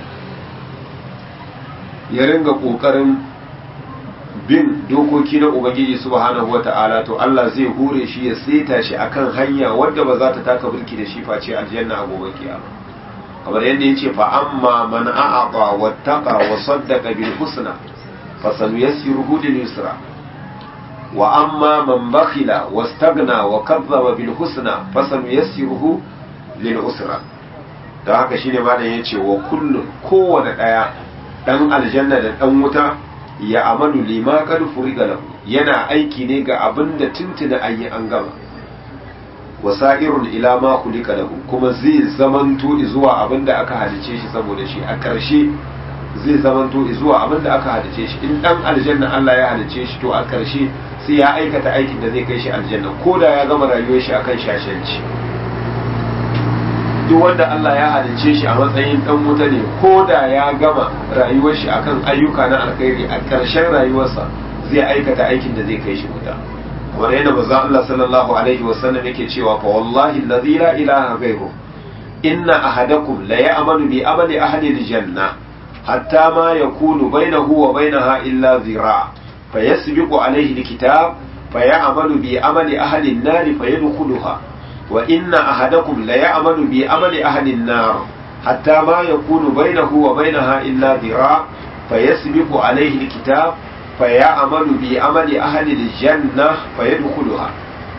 ya ringa ƙoƙarin bin dokoki na ubangiji subhanahu wata'ala, to Allah zai hure shi ya seta shi akan hanya wadda ba za ta taka burki da shi face aljanna a gobe kiyama. kamar yadda yace fa amma man a'ata wattaqa wa saddaqa bil husna fa sanuyassiruhu lil yusra. wa amma man bakhila wastaghna wa kadzdzaba bil husna fasanuyassiruhu lil usra. da haka shine malam yace wa kullun kowane daya dan aljanna da dan wuta ya amalu lima qad furiga lahu yana aiki ne ga abinda tuntuna ayi an gama wasa'irun ila ma khuliqa lahu kuma zai zamanto zuwa abinda aka halice shi saboda shi a ƙarshe zai zamanto zuwa abinda aka halice shi in dan aljanna Allah ya halice shi to a ƙarshe sai ya aikata aikin da zai kai shi aljanna ko da ya gama rayuwar shi akan shashanci. duk wanda Allah ya halice shi a matsayin dan wuta ne ko da ya gama rayuwar shi akan ayyuka na alkhairi a ƙarshen rayuwarsa zai aikata aikin da zai kai shi wuta. kamar yadda manzo Allah sallallahu alaihi wasallam yake cewa fa wallahi allazi la ilaha ghayru inna ahadakum la ya'malu bi amali ahli aljanna hatta ma yakunu bainahu wa bainaha illa zira fayasbiqu alayhi alkitab fayamalu bi amali ahli an-nar fayadkhuluha wa inna ahadakum la ya'malu bi amali ahli an-nar hatta ma yakunu bainahu wa bainaha illa zira fayasbiqu alayhi alkitab fayamalu bi amali ahli al-janna fayadkhuluha.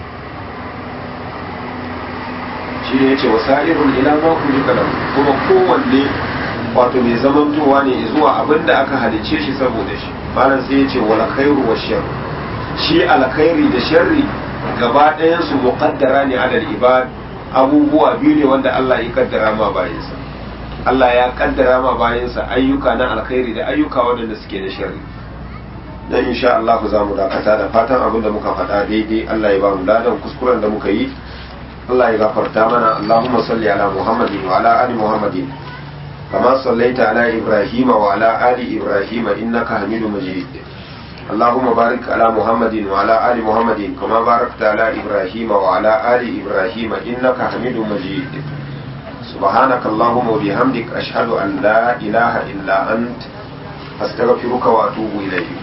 shi ne yace wasa'irun ila ma kulika lahu kuma kowanne wato mai zamantowa ne zuwa abinda aka halice shi saboda shi. malam sai yace wal khairu wash shar shi alkhairi da sharri gaba ɗayan su muqaddara ne alal ibad abubuwa biyu ne wanda Allah ya kaddara ma bayansa. Allah ya kaddara ma bayansa ayyuka na alkhairi da ayyuka waɗanda suke da sharri. dan insha Allah za mu dakata da fatan abin da muka faɗa daidai Allah ya ba mu ladan kuskuren da muka yi Allah ya gafarta mana. Allahumma salli ala Muhammadin wa ala ali Muhammadin kama sallaita ala Ibrahim wa ala ali Ibrahim innaka Hamidum Majid. Allahumma barik ala Muhammadin wa ala ali Muhammadin kama barakta ala Ibrahim wa ala ali Ibrahim innaka Hamidum Majid. سبحانك اللهم وبحمدك أشهد أن لا إله إلا أنت أستغفرك وأتوب إليك.